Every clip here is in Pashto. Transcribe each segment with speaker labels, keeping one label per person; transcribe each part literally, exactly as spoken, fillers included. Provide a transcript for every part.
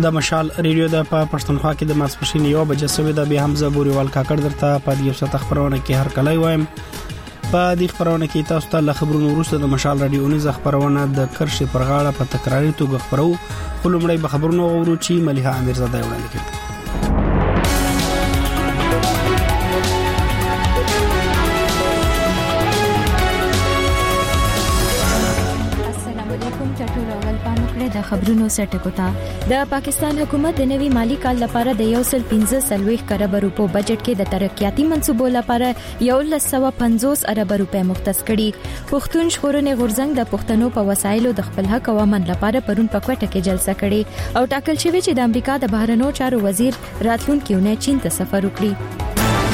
Speaker 1: د مشال ریډیو د په پښتونخوا کې د ماسپښین یو بجې سوي د به حمزه بوريوال کاکړ درته په دې وسه خبرونه کې هر کله وایم. په دې خبرونه کې تاسو ته خبرونه وروسته د مشال ریډیو نيز خبرونه د کرشي پر غاړه په تکراري توګه خبرو. خلومړی به خبرونه وورو چې مليحه امیرزاده وړاندې کړي.
Speaker 2: د خبرونو سرټکوتا د پاکستان حکومت د نوي مالی کال لپاره د یو سل پنځه سلويخ کروڑ روپو بجټ کې د ترقیاتي منصوبو لپاره یو لس سوه پنځوس ارب روپے مختص کړي. پښتون ژغورنې غورځنګ د پښتنو په وسایلو د خپل حق او امن لپاره پرون په کوټه کې جلسه کړي او ټاکل شوی چې د امریکا د بهرنیو چارو وزیر راتلونکي اونۍ چین ته سفر وکړي.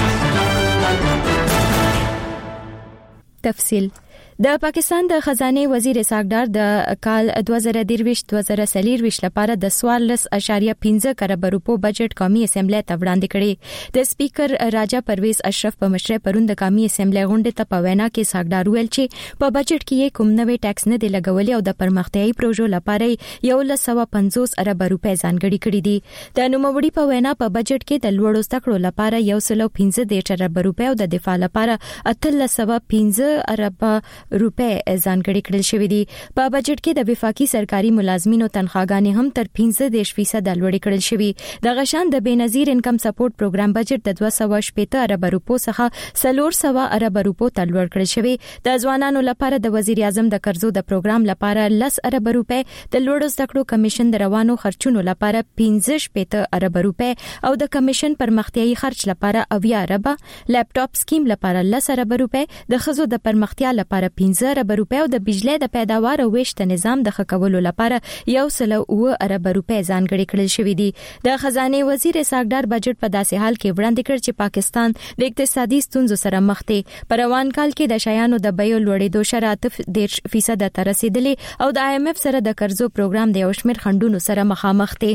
Speaker 2: تفصیل د پاکستان د خزانه وزیر اسحاق ډار د کال دوه زره درویشت دوه زره څلرویشت لپاره د څوارلس اعشاریه پنځه کروڑ روپو بجټ قومي اسمبلی ته وړاندې کړي. د سپیکر راجا پرویز اشرف په مشرۍ پرون د قومي اسمبلی غونډې ته په وینا کې اسحاق ډار ویل چې په بجټ کې کوم نوې ټیکس نه دی لګولې او د پرمختیايي پروژو لپاره یو لس سوه پنځوس ارب روپے ځانګړي کړي دي. د نوموړي په وینا په بجټ کې د لوړو زده کړو لپاره یو سل پنځه دیرش ارب روپے او د دفاع لپاره اتلس سوه پنځه ارب روپے ځانګړي کړل شوې دي. په بجټ کې د وفاقي سرکاري ملازمینو تنخواګانې هم تر پنځه فیصد لوړې کړل شوې. د غشان د بنظیر انکم سپورټ پروګرام بجټ د دوه سوه شپږ ارب روپو څخه څلور سوه ارب روپو ته لوړ کړل شوې. د ځوانانو لپاره د وزیر اعظم د قرضو د پروګرام لپاره لس ارب روپے، د لوړو زده کړو کمیشن د روانو خرچونو لپاره پنځه شپږ ارب روپے او د کمیشن پرمختیايي خرچ لپاره اویا ارب، لیپټاپ سکیم لپاره لس ارب روپے، د خزو د پرمختیا لپاره پنځه ارب روپے او د بجلی د پیداوار او ویشت نظام د خکولو لپاره یو سل او ارب روپے ځانګړي کړل شوې دي. د خزانه وزیر اسحاق ډار بجټ په داسې حال کې وړاندې کړ چې پاکستان د اقتصادي ستونزو سره مخ دی. په روان کال کې د شیانو د بیو لوړېدو شرایط ډېر فیصد ته رسیدلې او د آی ایم ایف سره د قرضو پروګرام د یو شمېر خنډونو سره مخامخ دی.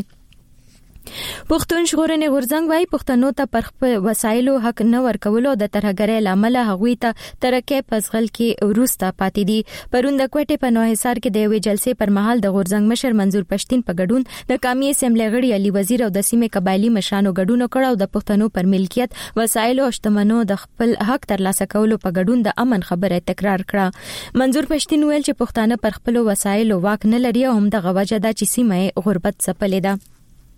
Speaker 2: پښتون ژغورنې غورځنګ وايي پښتنو ته پر خپل وسایلو حق نه ورکولو د ترهګرۍ لامل هغوی ته ترکه پسغل کې وروسته پاتې دي. پرون د کوټې په نوحصار کې د یوې جلسې پر مهال د غورځنګ مشر منظور پښتين په ګډون د قومي اسمبلی غړي علي وزیر او د سیمې قبایلی مشرانو ګډون کړ او د پښتنو پر ملکیت وسایلو او شتمنو د خپل حق ترلاسه کولو په ګډون د امن خبره تکرار کړه. منظور پښتين ویل چې پښتانه پر خپل وسایلو واک نه لري او هم د غوجه د چې سیمه غربت څپلې ده.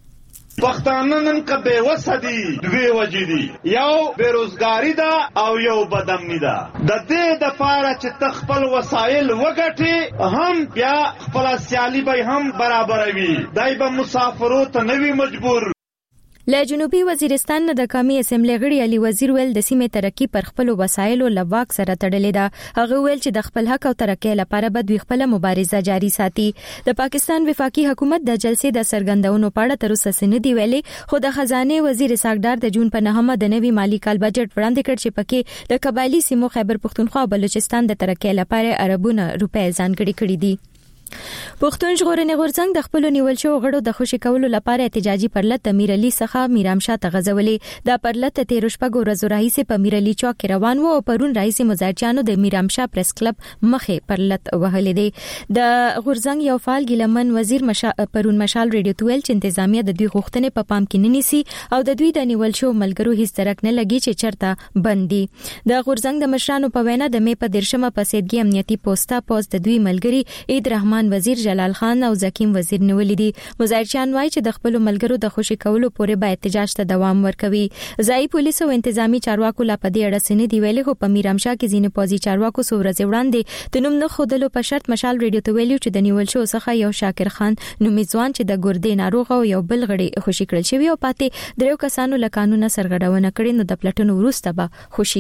Speaker 3: پښتانه نن که بے وسه دي دوی وجې دي، یو بیروزګاری ده او یو بدامني ده. د دې دپاره چې ته خپل وسایل وګټې هم بیا خپله سیالي به هم برابروي، دی به مسافرو ته نه وي مجبور.
Speaker 2: له جنوبي وزیرستان نه د قومي اسمبلی غړي علي وزیر ویل د سیمې ترقی پر خپل وسایلو لواک سره تړلې ده. هغه ویل چې د خپل حق او ترقی لپاره به دوی خپل مبارزه جاری ساتي. د پاکستان وفاقي حکومت د جلسې د سرګندونو په اړه تر اوسه څه نه دی ویلي، خو د خزانه وزیر اسحاق ډار د جون په نهمه د نوي مالی کال بجټ وړاندې کړ چې پکې د قبایلی سیمو خیبر پښتونخوا او بلوچستان د ترقی لپاره اربونه روپے ځانګړي کړي دي. پښتون ژغورنې غورځنګ د خپل نیول شو غړو د خوشي کولو لپاره احتجاجي پرلط امیر علي څخه میرامشاه ته غځولې. د پرلط تیر شپږ ورځې راهیسې په امیر علي چوک روان وو او پرون راهیسې مظاهرچیانو د میرامشاه پریس کلب مخې پرلط وهلې دي. د غورځنګ یو فعال ګیلمن وزیر مشا... پرون مشال ریډیو تویل چې انتظامیه د دوی غوښتنې په پام کې نه نیسي او د دوی د نیول شو ملګرو هیڅ درک نه لګي چې چرته بندي. د غورځنګ د مشرانو په وینا د مې په دیرشمه په سیدګي امنیتي پوسټا پوز د دوی ملګری عید رحمان وزیر جلال خان او زکیم وزیر نیولې دي. مظاهرچیان وایي چې د خپل ملګرو د خوشي کولو پورې به احتجاج ته دوام ورکوي. ځایي پولیسو او انتظامی چارواکو لا په دې اړه څه نه دی ویلي، خو په میرامشاه کې ځینې پوځي چارواکو څو ورځې وړاندې د نوم نه ښودلو په شرط مشال ریډیو ته ویلي چې د نیول شو څخه یو شاکر خان نومي ځوان چې د ګردې ناروغ او یو بل غړي خوشي کړل شوی او پاتې دریو کسانو له قانونه سرغړونه کړې نو د پلټنو وروسته به خوشي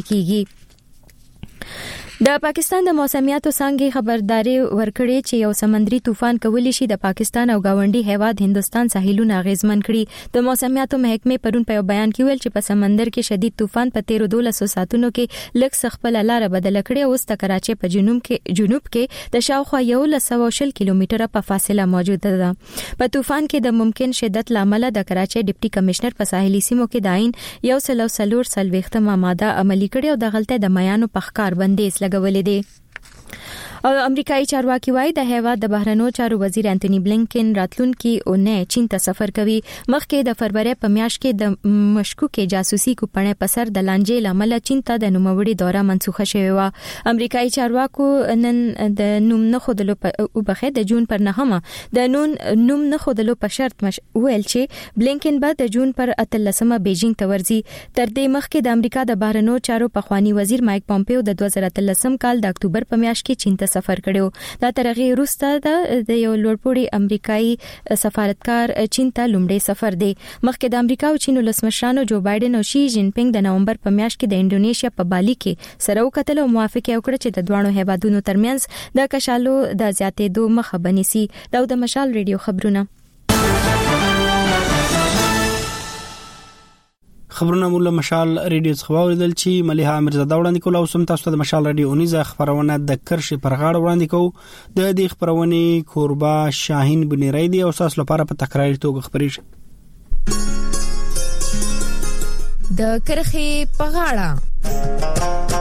Speaker 2: کیږي. د پاکستان د موسمیاتو څنګه خبرداري ورکړي چې یو سمندري طوفان کولی شي د پاکستان او گاونډي هیواد هندستان ساحلونه اغیزمن کړي. د موسمیاتو محکمې پرون په بیان کې ویل چې په سمندر کې شدید طوفان په تیرو دولسو ساعتونو کې لږ څه خپل لاره بدله کړې او اوس د کراچۍ په جنوب کې جنوب کې د شاوخوا یو لسو شل کیلومتره په فاصله موجوده ده. په طوفان کې د ممکن شدت لامل د کراچۍ ډیپټي کمشنر په ساحلي سیمو کې داین یو سلو سلور سلويختمه ماده عملي کړې او د غلطه د میانو په ښکار بندیز لګولې دي. او امریکایي چارواکي وایي د هیواد د بهرنیو چارو وزیر انټونی بلینکن راتلونکي اونۍ چین ته سفر کوي. مخکې د فروری په میاشت کې د مشکوکې جاسوسي کوپنې په سر د لانجې لامل چین ته د نوموړي دوره منسوخه شوې و. امریکایي چارواکو نن د نوم نه خودلو په وبخه د جون پر نهمه د نون نوم نه خودلو په شرط مش ویل چې بلینکن به د جون پر اتلسمه بیجینګ ته ورځي. تر دې مخکې د امریکا د بهرنیو چارو پخوانی وزیر مایک پومپیو د دوه زره اتلسم کال د اکتوبر په میاشت کې چین ته سفر کړو. دا تر هغه وروسته د یو لوړپوړي امریکایي سفارتکار چین ته لومړی سفر دی. مخکې د امریکا او چین ولسمشرانو جو بایدن او شي جین پینګ د نومبر په میاشت کې د انډونیشیا په بالي کې سره وکتل او موافقه وکړه چې د دوه هیوادونو ترمنځ د کشالو د زیاتېدو مخه بنسي. دا د مشال ریډیو خبرونه.
Speaker 1: خبرونه مولا مشال ریډیو څخه واوریدل چې مليحه امیرزاده وړاندې کول او سم تاسو د مشال ریډیو اونیزه خبرونه د کرښې پر غاړه وړاندې کوو. د دې خبرونه کوربا شاهین بنيري دی او تاسو لپاره په تکراري توګه خبرې شي.
Speaker 4: د کرښې په غاړه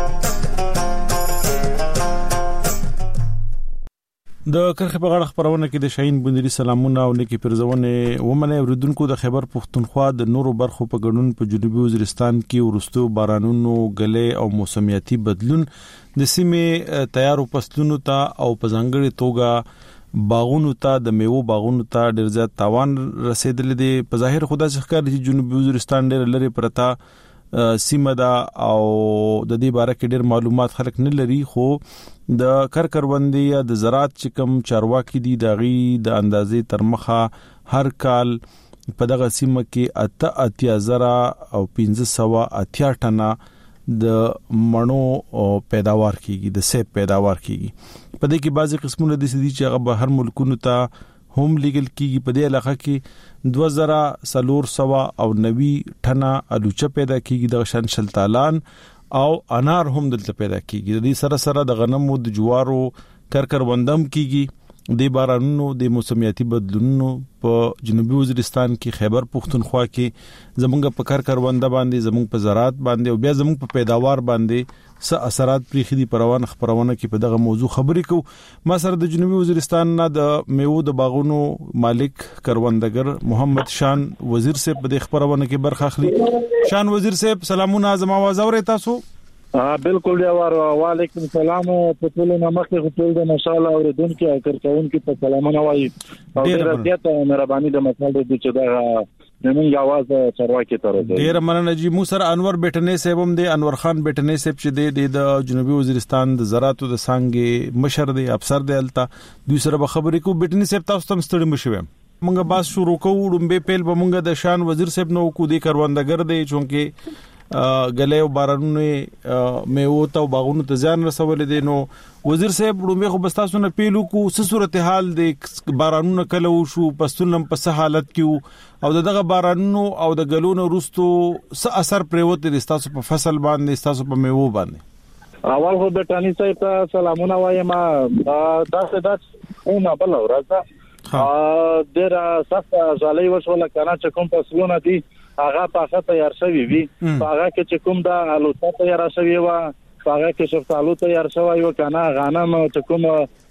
Speaker 5: د کرخه په غاړه خبرونه کې د شاهین بندري سلامونه او نیکی پرزونه ومنه اوریدونکو د خیبر پختونخوا د نورو برخو په ګډون په جنوبي وزیرستان کې ورستو بارانونو غلې او موسمیاتي بدلون د سیمې تیارو فصلونو ته او په ځانګړي توګه باغونو ته د میوو باغونو ته ډېر زیات تاوان رسیدلی دی. په ظاهر خدا څخه ښکاري چې جنوبي وزیرستان ډېر لري پرتا سیمه دا او د دې باره کې ډېر معلومات خلک نه لري. خو د کرکروندې یا د زراعت چې کوم چارواکي دي دغه د اندازې تر مخه هر کال په دغه سیمه کې اته اتیا زره او پنځه سوه اتیا ټنه د مڼو پیداوار کیږي، د سیب پیداوار کیږي. په دې کې بعضي قسمونه د سدي چې هغه بهر ملکونو ته هم لیګل کیږي. په دې علاقه کې دوه زره سلور سوا او نوي ټنه الوچه پیدا کیږي، د شان شلتالان او انار هم دلته پیدا کیږي. د دې سره سره د غنمو د جوارو کرکروندم کیږي. د بارانونو د موسمیاتي بدلونونو په جنوبي وزیرستان کې خیبر پختونخوا کې زمونږ په کرکرونده باندې زمونږ په زراعت باندې او بیا زمونږ په پیداوار باندې څه اثرات پرېخي دي. پروان خبرونه کې په دغه موضوع خبرې کوو. ما سره د جنوبي وزیرستان نه د میوو د باغونو مالک کروندګر محمد شان وزیر صاحب په دې خبرونه کې برخه اخلي. شان وزیر صاحب سلامونه، زما आवाज اورئ تاسو؟
Speaker 6: ها بالکل دی. وعلیکم السلام. په ټول نامخه ټول د مشال اوریدونکو او کارکونکو په سلامونه وایي. او ډیره زیاته مهرباني د مشال د چې دا زمونږ आवाज چرواکي تر دې ډیره مننه جی. مو سره انور بیٹنې صاحب هم دی، انور خان بیٹنې صاحب چې د جنوبي وزیرستان د زراعت او د څنګه مشر دی، افسر دی. الته دوی سره به خبرې کو. بیٹنې صاحب تاسو تم ستړي مشوي. مونږه باس شروع کوو. ډمبه پیل به مونږه د شان وزیر صاحب نو کو دی کروندګر دی چونکه غلې او بارانونه میوه او باغونو ته ځان رسول دي. نو وزیر صاحب ډومبه خو بستاسو نه پیلو کو څه صورتحال د بارانونو کله وشو، پستونم په څه حالت کې او دغه بارانونو او د غلونو وروستو څه اثر پریوت دي تاسو په فصل باندې، تاسو په میوه باندې؟ اول خو د ټانی صاحب ته سلامونه وایم. تاسو داسې نه بل ورځ ا ډیر سخت ځالې وشول کنه چې کوم فصلونه دي هغه پاخه تیار شوی وي. هغه کې چې کوم د الوته تیار شوی و، هغه کې شفتالو تیار شوی و کنه، غنم چې کوم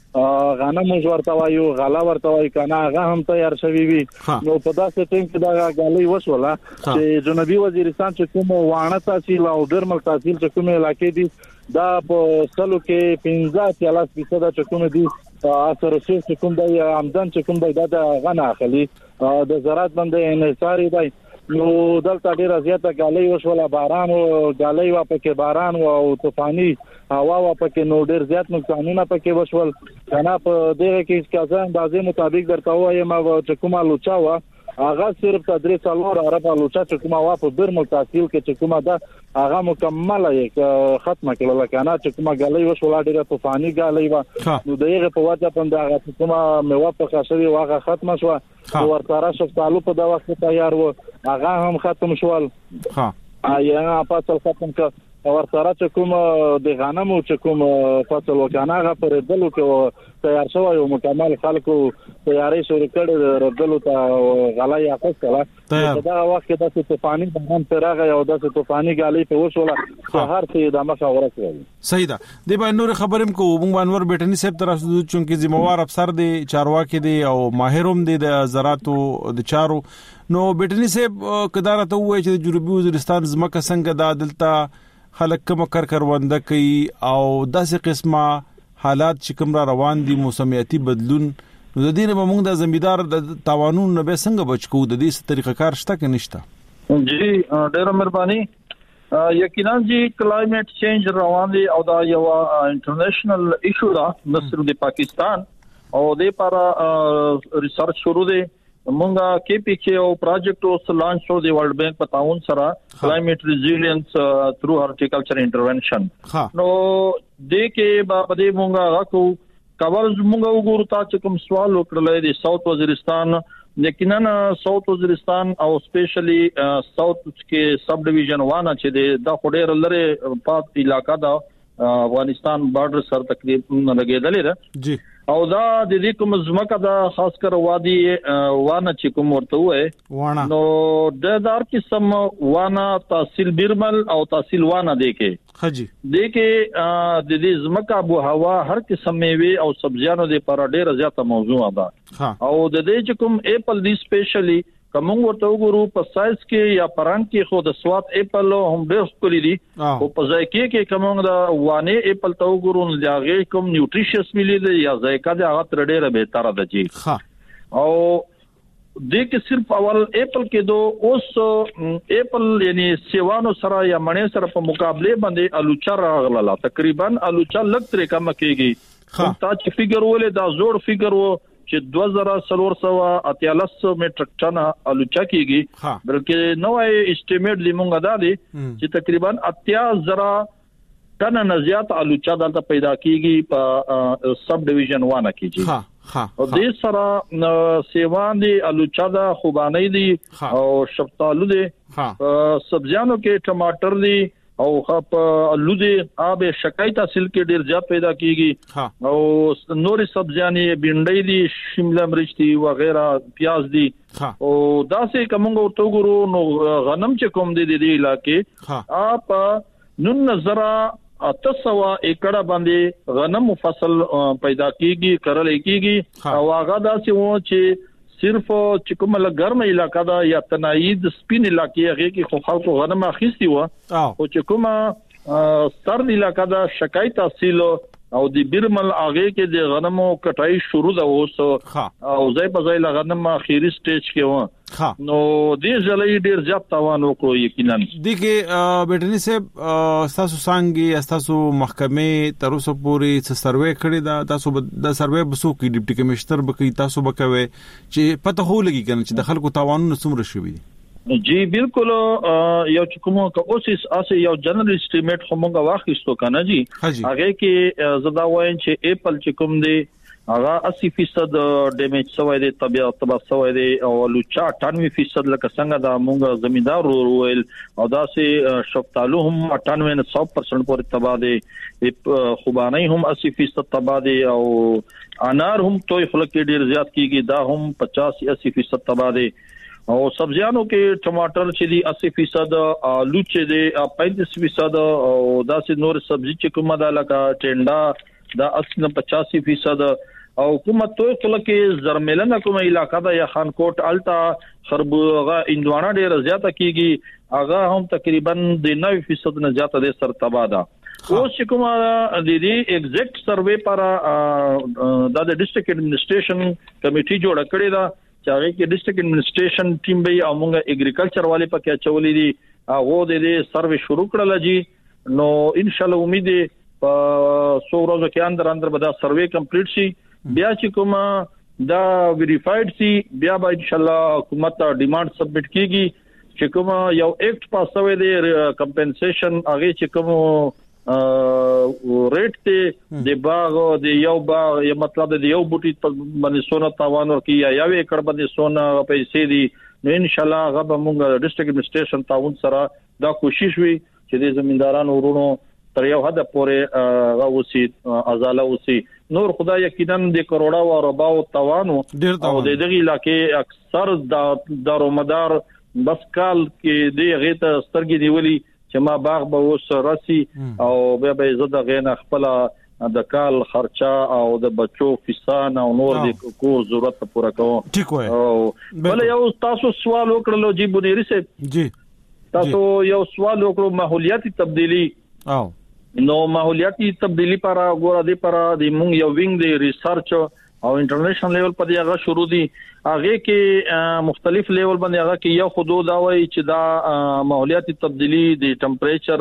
Speaker 6: غنم ورته وایو، غلا ورته وایو کنه، هغه هم تیار شوی وي. نو په داسې ټیم کې دا غالي وشوله چې جنوبي وزیرستان چې کوم وانه تحصیل او ډرمل تحصیل چې کوم علاقې دي دا په سلو کې پنځه اتیا فیصد چې کوم دي اثر چې کوم د آمدن چې کوم د غنا اخلي د زراعت باندې انحصار دی. نو دلته ډیر زیاته غالي وشوله، باران او غالي وا پکې باران او طوفاني هوا وا پکې، نو ډیر زیات نقصانونه پکې وشول. کنه په دغه کې څه اندازې مطابق درته وایم چې کومه لوچا وا هغه صرف تدریس څلور عرب لوچا چې کومه وا په برمل تحصیل کې چې کومه ده هغه مکمله یې ختمه کړل. کنه چې کومه غالي وشوله ډیره طوفاني غالي وا، نو دغه په وجه باندې هغه کومه میوه په خاصري واغه ختمه شو. ورته شفتالو په دا وخت تیار و، هغه هم ختم شول. ها یا فصل ختم ک ور سره چې کوم د غنمو چې کوم فصل وکانه غا پر دلو کې تیار شو یو مکمل خلکو تیاری شروع کړي ردلو ته غلای اخستله دا وخت کې د طوفاني باران پرغه یو د طوفاني غالي په وشوله هر څه د مخه ورسېږي.
Speaker 5: صحیح ده. د باندې نور خبرم کو مونږ انور بیٹنی صاحب طرف چونکه ذمہوار افسر دی چارواکي دی او ماهروم دی د زراعتو د چارو نو بیٹنی صاحب کدارته وای چې جنوبي وزیرستان زمکه څنګه د عدالت خلک کوم کار کرونده کوي او داسې قسمه حالات چې کوم را روان دي موسمیاتي بدلون نو د دې نه موږ د زمیدار د تاوانونو نه به څنګه بچ کوو د دې طریقه کار شته کې نشته؟
Speaker 7: جی ډېر مهرباني. یقینا جی کلایمټ چینج روان دي او دا یو انټرنیشنل ایشو دا نه صرف د پاکستان او د لپاره ریسرچ شروع دي مونږه کې پی کې او پروجیکټ اوس لانچ شو دی ورلد بانک په تعاون سره کلایمټ ریزیلینس تھرو هارټیکلچر انټرونشن نو د کې په دې مونږه غو کور مونږه وګورو تا چې کوم سوال وکړل دی ساوث وزیرستان یقینا ساوث وزیرستان او سپیشلی ساوث کې سب ډیویژن وانه چې د خډیر لره پات علاقہ دا افغانستان بارډر سره تقریبا لګیدلې ده جی او دا د دې کوم زمکه دا خاص کر وادي وانه چې کوم ورته وای نو د دار قسم وانه تحصیل بیرمل او تحصیل وانه دی کې خجی دی کې د دې زمکه ابو هوا هر قسم میوه او سبزیانو د پر ډیره زیاته موضوع ده او د دې چې کوم اپل دی سپیشلی کوم ورته وګورو په سایز کې یا پران کې خو د سواد اپل هم ډېر خوري دي او په ذایقه کې کوم د وانه اپل ته وګورو نو دا غي کوم نیوټریشس ملي دي یا ذایقه د هغه تر ډېره به تر ده جی او د کې صرف اول اپل کې دو اوس اپل یعنی سیوانو سره یا مڼې سره په مقابله باندې الوچا راغله تقریبا الوچا لږ تر کم کېږي تا چې فیګر ولې دا زوړ فیګر و چې دو هزار څلور سوه اتیالس میټریک ټن الوچا کېږي بلکې نوې اسټیمیټ دی مونږه دا دی چې تقریبا اتیا زره ټن نه زیات الوچا دلته پیدا کېږي په سب ډیویژن وانه کېږي او دې سره سیوان دی الوچا دا خوباني دی او شفتالو دی سبزیانو کې ټماټر دی او خپ لودي آب شکای تحصیل کې ډیر زیات پیدا کیږي او نورې سبزیانې بینډۍ دي شمله مرچ دي وغیرہ پیاز دي او داسې کومه ورته ګورو نو غنم چې کوم دي د علاقې اپ نن نظر اتسوا ایکړه باندې غنم فصل پیدا کیږي کرل کیږي او هغه داسې و چې صرف چې کومه ګرمه علاقہ دا یا تناید سپین علاقې هغه کې خو خلکو غنم اخیستی و او چې کومه سرد علاقہ دا شکای تحصیل او د بیرمل هغه کې د غنمو کټای شروع ده اوس او ځای په ځای غنم اخیری سټیج کې و نو دې ځلې ډیر زیات تاوان وکړو یقینا د
Speaker 5: کې بیٹنی صاحب تاسو څنګه تاسو محکمه تر اوسه پورې څه سروې کړی دا تاسو د سروې بسو کې ډیپټي کمشنر بکې تاسو بکوي چې پته هو لګی کنه چې د خلکو تاوانونه څومره شوي
Speaker 7: جی بالکل یو چې کومه کوسس اسه یو جنرال اسټیمیټ همغه واخیستو کنه جی هغه کې زدا وایم چې اپل چې کوم دی هغه اسی فیصد ډیمیج شوی دی طبيعت تباہ شوی دی او لوچا اٹھانوے فیصد لکه څنګه دا موږ زمیندار وویل او دا سي شفتالو هم اٹھانوے نه سو پرسنٹ پورې تباہ دی خوباني هم اسی فیصد تباہ دی او انار هم توي خلک ډیر زیات کیږي دا هم پچاس اسی فیصد تباہ دی او سبزیانو کې ټماټر چې دی اسی فیصد آلو چې دی پینتیس فیصد او دا سي نور سبزی چې کومه دا لکه ټنډا دا اسی نه پچاسی فیصد او کومه توي کې زرملن کومه علاقہ دا یا خانکوټ الټا خربوغه اندوانه ډیر زیاته کیږي هغه هم تقریبا د نوے فیصد نه زیاته د سر تباہ ده اوس چې کومه د دې ایگزیکټ سروې پر دا د ډیسټریکټ ایڈمنسټریشن کمیټي جوړ کړی دا چې هغه کې ډیسټریکټ ایڈمنسټریشن ټیم به امونګه اګریکلچر والے پکې چولې دي هغه د دې سروې شروع کړل جی نو ان شاء الله امید په څو ورځې کې اندر اندر به دا سروې کمپلیټ شي بیا چې کومه دا ویریفاید شي بیا به ان شاء الله حکومت ته ډیماند سبمټ کیږي چې کومه یو ایکټ پاسوي دی کمپنسیشن هغه چې کومه ریټ ته د باغ د یو باغ یا مطلب د یو بوټي باندې سونه تاوان ورکی یا یو ایکړ باندې سونه پیسې دي نو ان شاء الله هغه به موږ ډیسټریکټ ایڈمنسټریشن تعاون سره دا کوشش وي چې د زمیندارانو ورونو تر یو حد پورې غوسی ازاله وسی نور خدای یقینا د کروڑا او رباو توانو او د دغه علاقې اکثر د دارومدار بس کال کې د غیته سترګې نیولي چې ما باغ به وس راسي او به به عزت غینه خپل د کال خرچه او د بچو فیسان او نور د کور ضرورت پوره کوو
Speaker 5: ٹھیک وای
Speaker 7: او بل یو تاسو سوال وکړلو جی بنيري صاحب
Speaker 5: جی
Speaker 7: تاسو یو سوال وکړو ماحولیاتي تبدیلی
Speaker 5: او
Speaker 7: نو ماحولیاتي تبدیلی پر غوړه دی پر د مونږ یو وینګ دی ریسرچ او انټرنیشنل لیول په دغه شروع دي هغه کې مختلف لیول باندې هغه کې یو حدود دا وایي چې دا ماحولیاتي تبدیلی د ټمپریچر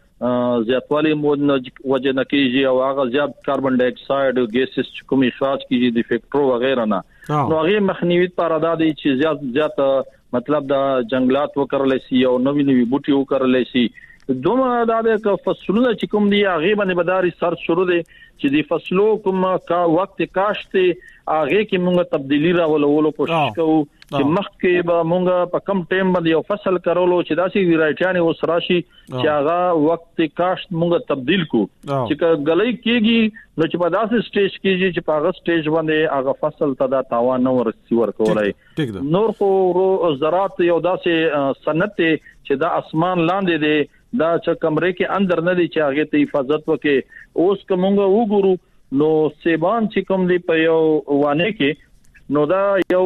Speaker 7: زیاتوالی مود وجه نه کیږي او هغه زیات کاربن ډای اکساید ګیسز کوم اخراج کیږي د فیکټرو وغیرہ نه نو هغه مخنیوي پر ادا دي چې زیات زیات مطلب دا جنگلات وکړل شي او نوې نوې بوټي وکړل شي دومره دا د فصلونو چې کوم دی هغه باندې بداري سر شروع دي چې د فصلو کوم کا وخت کاشت هغه کې موږ تبدیلی راولولو کوشش کوو چې مخکې به موږ په کم ټیم باندې یو فصل کارولو چې داسې ویرایټیانه اوس راشي چې هغه وخت کاشت موږ تبدیل کو چې غلې کېږي نو چې په داسې سټیج کې چې په هغه سټیج باندې هغه فصل ته دا تاوان نه ورسي ورکولای نور خو زراعت یو داسې صنعت چې دا اسمان لاندې دی دا چې کمرې کې اندر نه دي چې هغه ته حفاظت وکړي اوس کومه وګورو نو سیبان چې کوم دی په یو وانه کې نو دا یو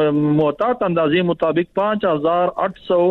Speaker 7: معتاد اندازې مطابق پانچ هزار آٹھ سو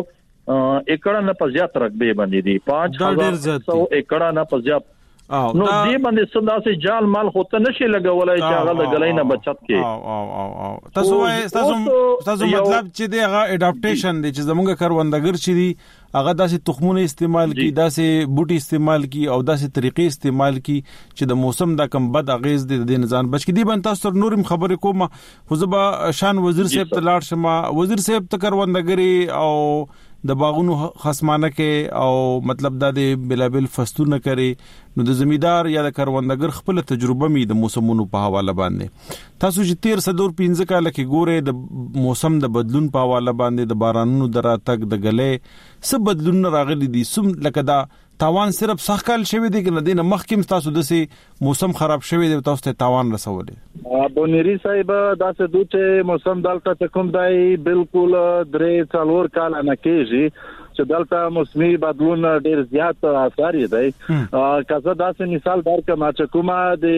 Speaker 7: ایکڑ نه په زیات رقبې باندې دي پانچ هزار آٹھ سو ایکڑ نه په زیات نو دې باندې صدا سي جال مال خو ته نشي لګولای چې هغه د غلې نه بچت کې
Speaker 5: او او او تاسو تاسو تاسو مطلب چې دغه اډاپټیشن دي چې زموږ کاروندګر چې دي هغه داسې تخمونه استعمال کی داسې بوټي استعمال کی او داسې طریقې استعمال کی چې د موسم د کم بد اغیز د دې نزان بچ کی دی بن تاسو نورم خبرې کوم خو زبا شان وزیر صاحب ته لاړ شم وزیر صاحب ته کاروندګری او د باغونو خصمانه کې او مطلب دا د بلابل فستونه کوي نو د زمیدار یا د کاروندګر خپل تجربه می د موسمونو په حواله باندې تاسو چې تیر صدور پنځه کال کې ګوره د موسم د بدلون په حواله باندې د بارانونو دراتک د غلې سب بدلون راغلي دي سم لکه دا تاوان صرف سخکل شوی دی کنه دینه مخکیم تاسو د سي موسم خراب شوی دی تاسو ته تاوان رسولې
Speaker 6: بونيري صاحب دا څه دوی موسم دلته کوم دی بالکل درې څلور کال نه کېږي چې دلته موسمي بدلون ډیر زیات اثر دی کزه دا څه مثال درکم چې کومه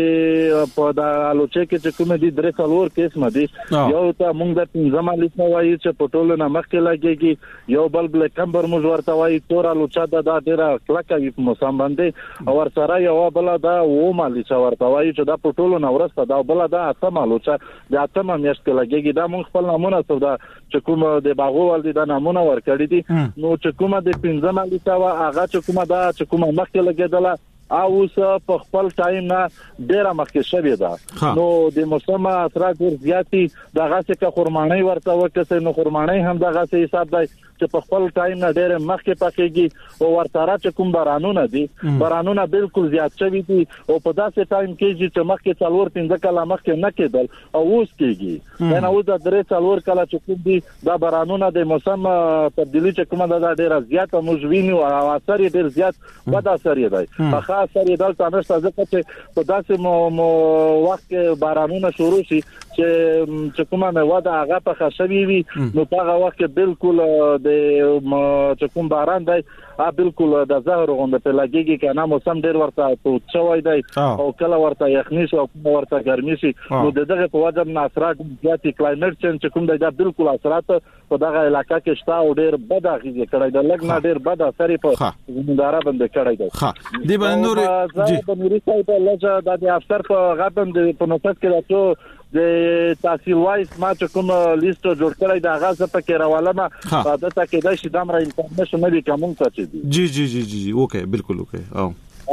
Speaker 6: د په د الوچه کې چې کومه دي درې څلور قسم دي یو ته موږ د پنځم لیسه وایي چې پټول نه مخکې لګيږي یو بل بل کمبر موږ ورته وایي تور الوچه دا ډیره کلکه په موسم باندې او ورسره یو بل دا و مالي چې ورته وایي چې دا پټول نه ورسته دا بل دا اتم الوچه د اتم میاشت کې لګيږي دا موږ خپل نمونه سودا چې کومه د باغو ول د نمونه ورکړی دي نو چې کومه د پنځم لیسه وا هغه چې کومه دا چې کومه مخکې لګیدله او څه په خپل ټایم نه ډیره مخکې شوې ده نو د موسم اثرات ډیر زیاتی دغه څه خورمانۍ ورته وکړي نو خورمانۍ هم دغه څه حساب دی چې په خپل ټایم نه ډیره مخکې پکېږي او ورته چې کوم بارانونه دي بارانونه بالکل زیات شوي دي او په داسې ټایم کې چې مخکې څلور پنځه کاله مخکې نه کېدل او اوس کېږي یعنی اوس د درې څلور کاله چې کوم دي دا بارانونه د موسم تبدیلی چې کومه ده ډیره زیاته موجوینه او اثر ډیر زیات بد اثر دی په سره دلته نشته ځکه چې په داسې مو وخت کې بارانونه شروع شي چې چې کومه مېوه د هغه په خښوي وي نو په هغه وخت کې بالکل د چې کوم باران دی ا بالکل د زهر غونډه په لګيږي کنه موسم ډیر ورته پوت شوی دی او کله ورته یخني شو او ورته ګرمي شي نو دغه په وجه نه اثرات زیاتې کلایمټ چینج چې کوم دی دا بالکل اثرات په دغه علاقې کې شته او ډیر بد اغیزه کړی دی لګ نه ډیر بد اثر په زمیندارا باندې کړی دی
Speaker 5: ها دی باندې نور
Speaker 6: جی د نوري صاحب لږه د افسر په غابم د په نوټس کې راځو د تحصیل وایس ما چې کوم لیست جوړ کړی دا غازه پکې راواله ما دا ته کې دا شي دمر انفارمیشن نه دي کوم څه دي
Speaker 5: جی جی جی جی اوکے بالکل اوکے او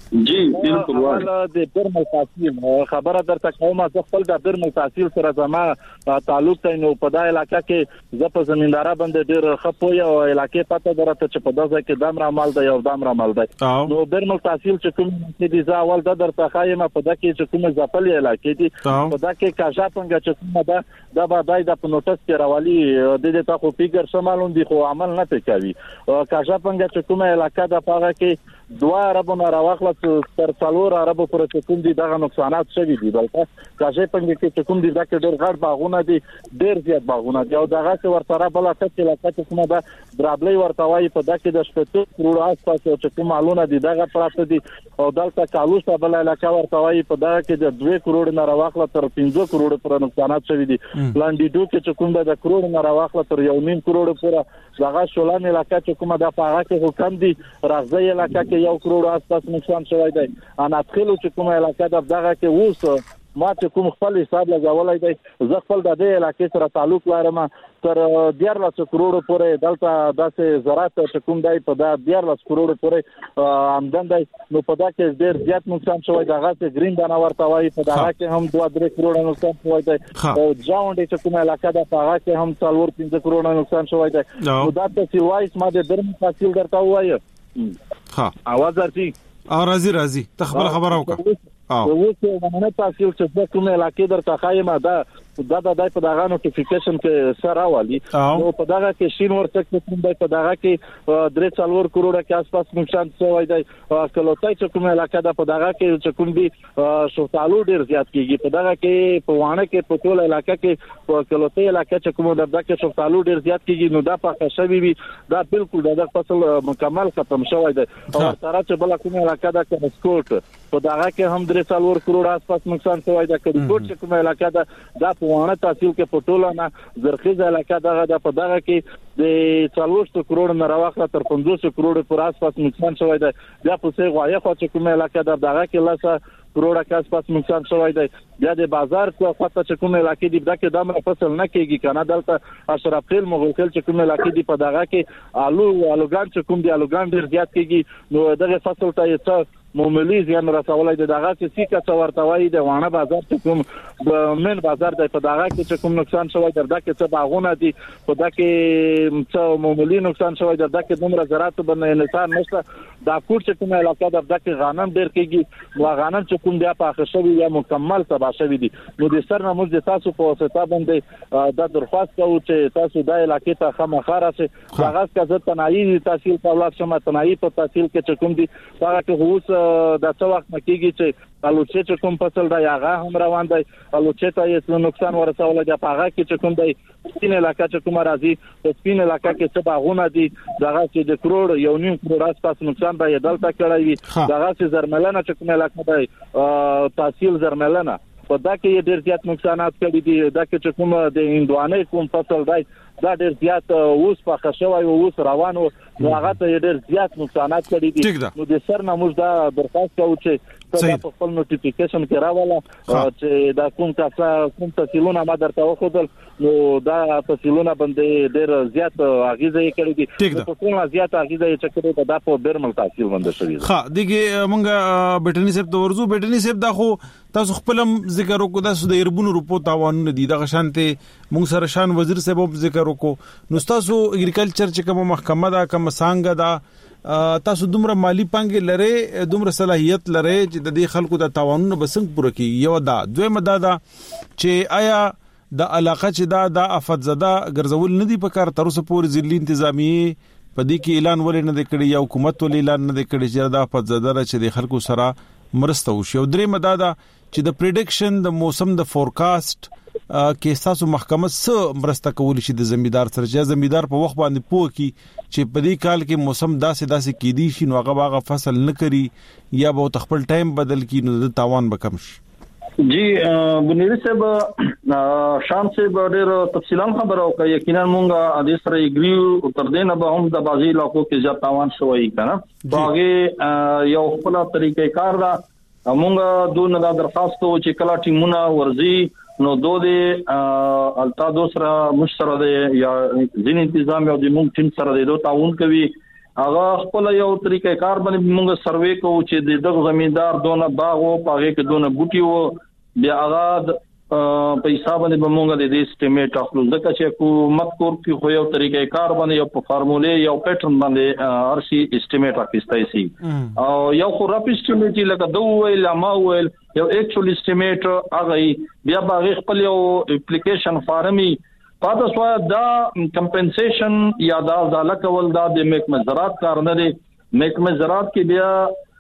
Speaker 7: جی بالکل
Speaker 6: واله د برمل تحصیل خبره درته کومه زه خپل د برمل تحصیل سره زما تعلق دی نو په دا علاقې کې زه په زمیندارا باندې ډېر خپوی او علاقې پته درته چې په دغه کې دام را مال دی او دام را مال دی نو برمل تحصیل چې کوم چې دي زه اول د درته خایم په دغه کې چې کوم ځپل علاقې دي په دغه کې کاژا پنګ چې کوم دا د بادای د پنوټس کې راولي د دې تا خو پیګر شمالون دي خو عمل نه کوي کاژا پنګ چې کوم علاقې د پاره کې دوه عربونه راوخله تر څلور عربو پر کوم دي دغه نقصانات شوي دي بلکې کاژا پنګ کې کوم دي دغه ډېر غړ باغونه دي ډېر زیات باغونه دي او دغه څه ورته بل څه علاقې کومه ده برابلې ورته وایي په دغه د شپږ کروڑ آسپاس چې کوم معلومه دي دغه پراته دي او دلته کالوسه بل علاقې ورته وایي په دغه کې د دوه کروڑ نه راوخله تر پنځه کروڑ پر نقصانات شوي دي لاندې دوه کې کوم د کروڑ نه راوخله تر یو نیم کروڑ پر دغه شولان علاقې چې کومه د پاغه کې حکم دي راځي علاقې کې یو کروڑ آسپاس نقصان شوی دی انا ادخلو چې کومه علاقې د دغه کې ووس ما چې کوم خپل حساب لګولای دی زه خپل د دې علاقې سره تعلق لرم تر دیارلس کروڑ پورې دلته داسې زراعت چې کوم دی په دا دیارلس کروڑ پورې آمدن دی نو په دا کې ډېر زیات نقصان شوی دی هغه چې گرین دانه ورته وایي په دا کې هم دوه درې کروڑ نقصان شوی دی او ځاوندې چې کومه علاقې ده په هغه کې هم څلور پنځه کروڑ نقصان شوی دی نو دا تفصیل وایي ما د درم تفصیل درته وایم
Speaker 5: ها
Speaker 6: اواز ورتي
Speaker 5: ا راځي راځي تخبر خبره وکړه
Speaker 6: او اوس باندې تحصیل چې کومه علاقې درته خایمه ده دا د دای په دغه نوټیفیکیشن کې سره والی نو په دغه کې شین ورته کوم دی په دغه کې درې څلور کروڑ کې آسپاس نقصان شوی دی کلوتای چې کومه علاقې ده په دغه کې چې کوم دی شوتالو ډیر زیات کیږي په دغه کې په وانه کې په ټول علاقې کې په کلوتای علاقې چې کومه دغه کې شوتالو ډیر زیات کیږي نو دا په شوی وي دا بالکل د فصل مکمل ختم شوی دی او سره چې بل کومه علاقې ده کې سکوټ په دغه کې هم درې څلور کروڑ آسپاس نقصان شوی دی کډ کوټ چې کومه علاقې ده دا وانه تحصیل کې پټوله نه زرخیز علاقې دغه د په دغه کې د څلور کروڑ نه راوخله تر پنځوس کروڑ پر آسپاس نقصان شوی دی بیا په څه غوايه خو چې کومه علاقې د دغه کې لاسه کروڑ کې آسپاس نقصان شوی دی بیا د بازار کو خاطر چې کومه علاقې دی دغه دمر فصل نه کېږي کنه دلته اشرف خیل مغول خیل چې کومه علاقې دی په دغه کې آلو آلوګان چې کوم دی آلوګان ډیر زیات کېږي نو دغه فصل ته یې موملی زیان رسولای د دغه چې سیکه څورته وای د وانه بازار چې کوم د من بازار د په دغه کې چې کوم نقصان شوی در دغه کې څه باغونه دي په دغه کې څه موملی نقصان شوی در دغه کې دومره زراعت باندې انحصار نشته دا کوټ چې کومه علاقې در دغه کې غنم ډیر کېږي وا غنم چې کوم دی په اخښوي یا مکمل تبا شوی دي نو د سر نموز د تاسو په واسطه باندې دا درخواست کوو چې تاسو د علاقې ته خامخاره سي هغه څه تنایي تحصیل په اولاد شمه تنایي په تحصیل کې چې کوم دي هغه کې هوس دا څو وخت مکیږي چې الوچه چې کوم فصل دی هغه هم روان دی الوچه ته یې نقصان ورسول دی په هغه کې چې کوم دی سپین علاقې چې کوم راځي په سپین علاقې کې څه باغونه دي دغه چې د کروڑ یو نیم کروڑ آسپاس نقصان به دلته کړی وي دغه چې زرملنه چې کوم علاقې دی تحصیل زرملنه په دا کې ډېر زیات نقصانات کړي دي دا کې چې کوم د هندوانې کوم فصل دی دا ډېر زیات اوس په خښوي او اوس روانو هغه ته ډېر زیات نقصانات کړي دي نو د سر نموز دا درخواست کوو چې دا په خپل نوټیفیکیشن کې راواله چې دا کوم تاسو کوم تفصیلونه ما درته وښودل نو دا تفصیلونه باندې ډېر زیات اغیزه کړي دي په کومه زیات اغیزه چې کړي دا په برمل تحصیل باندې شوی
Speaker 5: ها دغه مونږه بیٹنی صاحب ته ورزو بیٹنی صاحب دا خو تاسو خپلم ذکر وکړو تاسو د ایربونو روپو تاوانونه دي د غشانته مونږ سره شان وزیر صاحب ذکر وکړو نو تاسو اګریکلچر چې کوم محکمه دا کوم څنګه دا تاسو دومره مالی پانګه لره دومره صلاحیت لره چې د دې خلکو د تاوانونه بسنګ پوره کی یو دا دویمه دا دا چې آیا د علاقه چې دا د افت زده ګرځول ندي په کار تر اوسه پورې ځلی انتظامی په دې کې اعلان ولې نه کړی یا حکومت ولې اعلان نه کړی چې د افت زده چې د خلکو سره مرسته وشي او درې مدادا چې د پریډکشن د موسم د فورکاست کې تاسو محکمه سره مرسته کول شي د زمیدار سره چې زمیدار په وخت باندې پوه کی چې په دې کال کې موسم داسې داسې کېدی شي نو هغه هغه فصل نه کری یا به تخپل ټایم بدل کی نو د تاوان به کم شي
Speaker 7: جی بنيري صاحب شام سے ډېر تفصیلان خبره او یقینا مونږه د سره ایګریو تر دې نه به هم د بازي علاقو کې زیات تاوان شوی کنه باغې یو خپل طریقې کار دا مونږه دونه دا درخواست کوو چې کلا ټیمونه ورزي نو دوه د التا دوسرا مشترک یا ځین انتظام او د مونږ ټیم سره د دوه تعاون کوي هغه خپل یو طریقې کار باندې موږ سروې کوو چې دغه زمیندار دونه باغ او پاغه کې دونه بوټي وو بیا هغه په حساب باندې به موږ د دې سټیمیټ اخلو ځکه چې حکومت کور کې خو یو طریقې کار باندې یو په فارمولې یو پیټرن باندې ارسي سټیمیټ راکستای شي او یو خو رپ سټیمیټ لکه دوه ویل ما ویل یو اکچوال سټیمیټ هغه بیا باغ خپل یو اپلیکیشن فارمي پاتې سو دا کمپنسیشن یا دا ځاله کول دا د محکمه زراعت کار نه دی. محکمه زراعت کې بیا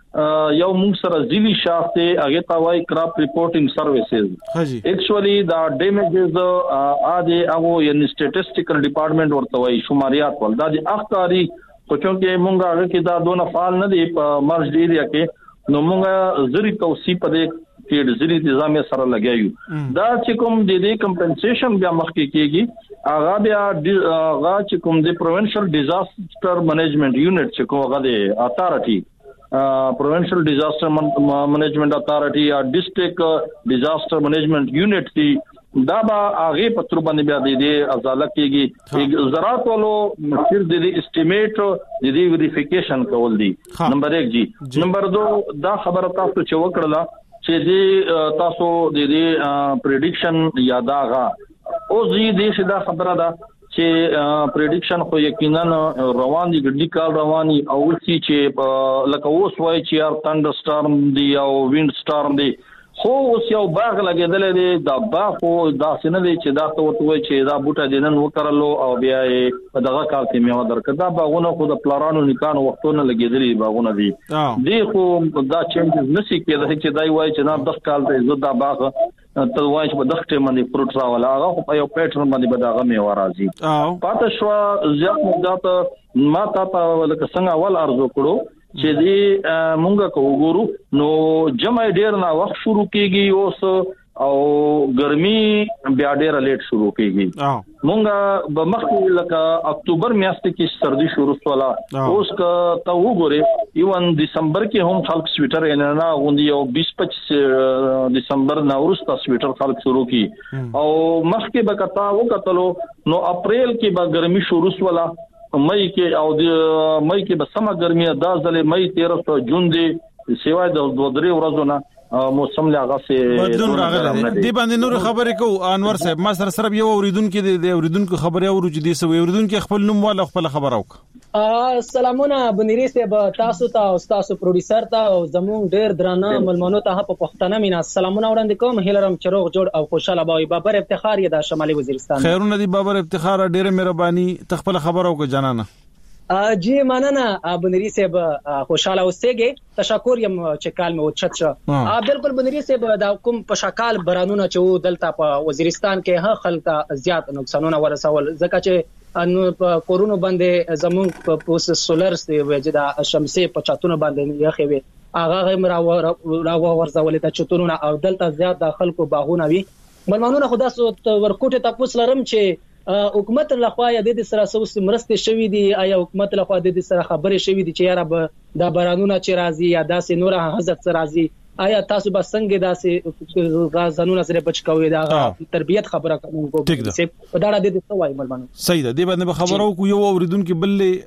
Speaker 7: یو موږ سره ځلی شافته هغه ته وای کراپ ریپورټینګ سرویسز اکچولی دا ډیمیجز ا دې هغه یعنی سټیټسټیکل ډپارټمنټ ورته وای شماریات ول دا د اختاری خو چې موږ هغه کې دا دونه فعال نه دی په مرج ایریا کې نو موږ زری توصیه په دې کې زری نظام سره لګایو دا چې کوم د دې کمپنسیشن بیا مخکې کېږي هغه بیا هغه چې کوم د پروینشل ډیزاستر منیجمنت یونټ چې کوم هغه د اتارټي پروینشل ډیزاستر منیجمنت اتارټي یا ډیسټریکټ ډیزاستر منیجمنت یونټ دی دا به هغه په تر باندې بیا د دې ازاله کېږي زراعت والو مشر د دې اسټیمیټ د دې ویریفیکیشن کول دي نمبر یک جی نمبر دو دا خبره تاسو چې وکړه چې دې تاسو د دې پریډکشن یاداغه او زی دې شدا خبره ده چې پریډکشن خو یقینا روان دي ګډي کال رواني او چې لکه اوس وای چې یار تندر سټارم دی او وینډ سټارم دی خو اوس یو باغ لګیدل دی دا باغ خو دا سینه دی چې دا ته وته چې دا بوټه دینن وکړلو او بیا په دغه کال کې میوه درکړه دا باغونه خو د پلارانو نکانو وختونه لګیدلې باغونه دي دی خو دا چینجز نشي کېدای چې دای وای چې نه د کال ته زو دا باغ ته وای چې په دغه ټیم باندې فروټ راولا هغه په یو پیټرن باندې به دغه میوه راځي پاتې شو زیات مدت ما ته لکه څنګه اول ارزو کړو چې دې مونږه کو وګورو نو جمع ډیر نه وخت شروع کیږي اوس او ګرمي بیا ډیر لیټ شروع کیږي مونږه به مخکې لکه اکتوبر میاشت کې سردی شروع شولا اوس کا ته وګورې ایون دسمبر کې هم خلک سویټر نه غوندي او بیس پچیس دسمبر نه ورسته سویټر خلک شروع کی او مخکې به کتا وکتلو نو اپریل کې به ګرمي شروع شولا مئی کې او د مئی کې به سم ګرمي دا ځلې مئی تیرسته جون دی سیوای د دوه درې ورځې نه موسم لاغه سي
Speaker 5: بدلون راغلی دی باندې نور خبرې کو انور صاحب ما سره سره یو اوریدونکو د اوریدونکو خبرې اورو چې دی سو اوریدونکو خپل نوم والا خپل خبر اوک
Speaker 8: سلامونه بنيري صاحب تاسو ته او تاسو پروډوسر ته او زمون ډیر درانه ملمنو ته په پښتنه مینا سلامونه وړاندې کوم هیلرم چروغ جوړ او خوشاله بوي بابر افتخار یې د شمالي وزیرستان
Speaker 5: خیرونه دی بابر افتخار ډیره مهرباني تخپل خبر اوک جنانه
Speaker 8: جی مننه بنيري صاحب خوشاله اوسېږي تشکر یم چې کال مې وچت شو بالکل بنيري صاحب دا کوم په شکال برانونه چې دلته په وزیرستان کې ها خلک زیات نقصانونه ورسول ځکه چې انو په کورونو باندې زمون په سولر سی وجدا شمسي په چاتونو باندې یخي وي هغه هم راو ورزول ته چتونونه او دلته زیات د خلکو باغونه وي ملمنونه خدا سو ورکوټه تاسو لرم چې حکومت لخوا د دې سره سوس مرسته شوې دي آیا حکومت لخوا د دې سره خبرې شوې دي چې یاره به د بارانونو چې راځي یا داسې نور حضرت سره راځي آیا تاسو به څنګه داسې غازنونه سره بچ کوئ دا تربيت خبره کوم په دا د دې څه وایي ملمنو
Speaker 5: صحیح ده دې باندې خبرو کو یو اوریدونکو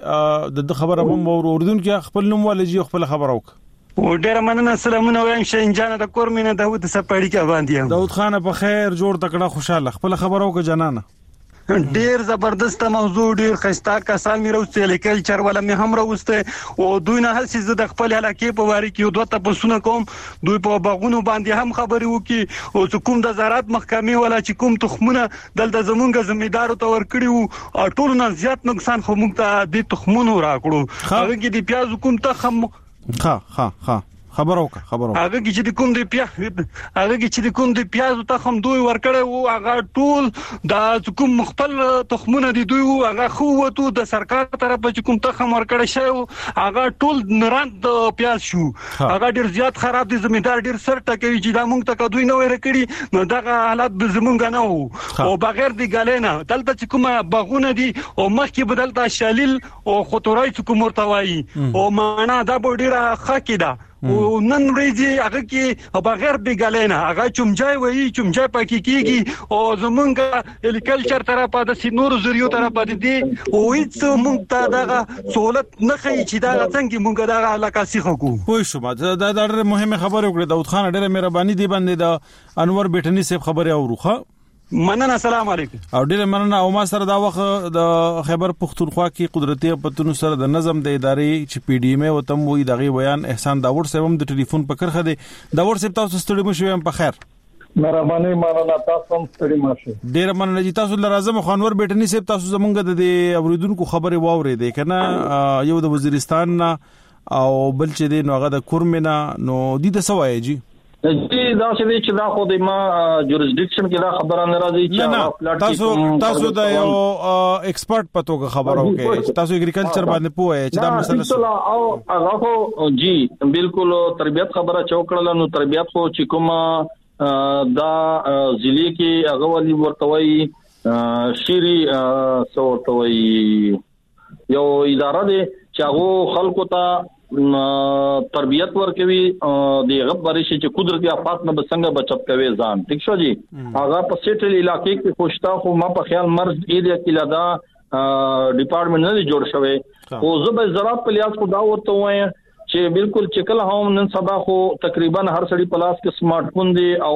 Speaker 5: بل د خبره هم اوریدونکو خپل نوم ولجی خپل خبرو
Speaker 9: و ډیر مننه سلامونه وایم شین جان د کورمینه داوود سپاړی کې باندې
Speaker 5: داوود خان په خیر جوړ تکړه خوشاله خپل خبرو کو جنانه
Speaker 9: ډیر زبردست موضوع ډیر خستا کسان مې راوستل لیکل چر ولا مې هم راوسته او دوی نه هڅه زده خپل علاقې په واری کې دوه تاسو نه کوم دوی په باغونو باندې هم خبرې وکي او کوم د زراعت محکمې ولا چې کوم تخمونه دلته زمونږ زمیدارو ته ورکړیو او ټول نه زیات نقصان خو موږ ته د تخمونو راکړو هغه کې د پیاز کوم تخم
Speaker 5: ها ها ها خبرو کا خبرو
Speaker 9: هغه چې د کوم دی پیاز هغه چې د کوم دی پیاز ته هم دوی ورکړی وو هغه ټول د کوم خپل تخمونه دي دوی هغه خو وته د سرکار طرف چې کوم تخم ورکړی شو هغه ټول نران د پیاز شو هغه ډیر زیات خراب دي زمیدار ډیر سر ټکوي چې دا مونږ ته دوی نه ورکړي نو دغه حالت به زمونږ نه وو او بغیر دی ګالینا دلته چې کوم باغونه دي او مخکې بدلته شلیل او خطرای چې کوم ورتوي او معنا دا ډیره خکې ده او نن ورځې هغه کې بغیر بګالینا هغه چمجای وایي چمجای پکې کیږي او زمونږ الیکلچر طرفه د سینور زریو طرفه دي او هیڅ مونږ ته دا سہولت نه کوي چې دا څنګه مونږ دا علاقه سیخو کو
Speaker 5: پوه شو ما دا ډېر مهمه خبره وکړه داود خان ډېر مهرباني دی باندې دا انور بیٹنی صاحب خبره اوروخه
Speaker 9: مننه السلام علیکم
Speaker 5: او ډیره مننه او ما سره دا وخت د خیبر پختونخوا کې قدرتي پتون سره د نظم د ادارې چې پی ډی ایم او تم وې دغه بیان احسان داوود صاحب هم د ټلیفون په کرخه دی داوود صاحب تاسو ستړي مو شوم په خیر
Speaker 6: مهرباني مننه تاسو هم ستړي ماشه
Speaker 5: ډیره مننه چې تاسو لازم خانور بیٹنی صاحب تاسو زمونږ د اوریدونکو خبره واورې دی کنه یو د وزیرستان او بل چې دی نو هغه د کورمنا نو د څه وایي جی
Speaker 7: جی دا چې دا خو د ما جورسډکشن کې دا خبره نه راځي چې
Speaker 5: تاسو تاسو دا یو ایکسپرت پتوګه خبره وکړي چې تاسو اګریکلچر باندې پوهه چې دا مسله
Speaker 7: او هغه خو جی بالکل تربيت خبره چوکړل نو تربيت خو چې کوم دا ضلع کې هغه ولي ورتوي شيري سورتوي یو اداره ده چې هغه خلکو ته تربیت ورکوي د غبرې چې قدرتي افات نه بسنګ بچت کوي ځان ٹھیک شو جی هغه په سیټل علاقې کې خوشتا خو ما په خیال مرز دې کې لدا ډپارټمنټ نه جوړ شوی او زه به زراعت په لیاس کو دا ورته وایم چې بالکل چکل هم نن سبا خو تقریبا هر سړي پلاس کې سمارټ فون دی او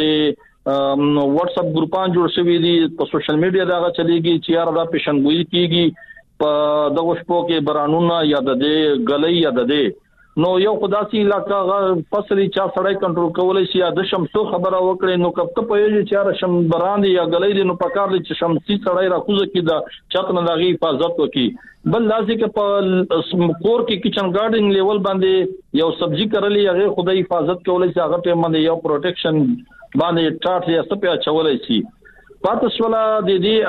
Speaker 7: د واتس اپ ګروپان جوړ شوی دي په سوشل میډیا دا چلیږي چې یار دا پیشنګوئی کیږي په دغه شپو کې برانونه یا د غلې یا د نو یو خداسي علاقہ فصلي چا سړی کنټرول کولای شي یا د شمسو خبره وکړي نو کپ ته پېږي چې را شم بران یا غلې دي نو پکار دي چې شمسي سړی راکوزه کی دا چت نه دغه حفاظت وکي بل لازم کې په کور کې کچن ګارډنګ لیول باندې یو سبزی کرلی هغه خدای حفاظت کولای شي هغه ته باندې یو پروټیکشن باندې ټاټ یا سپیا چولای شي پاتې ولا د دې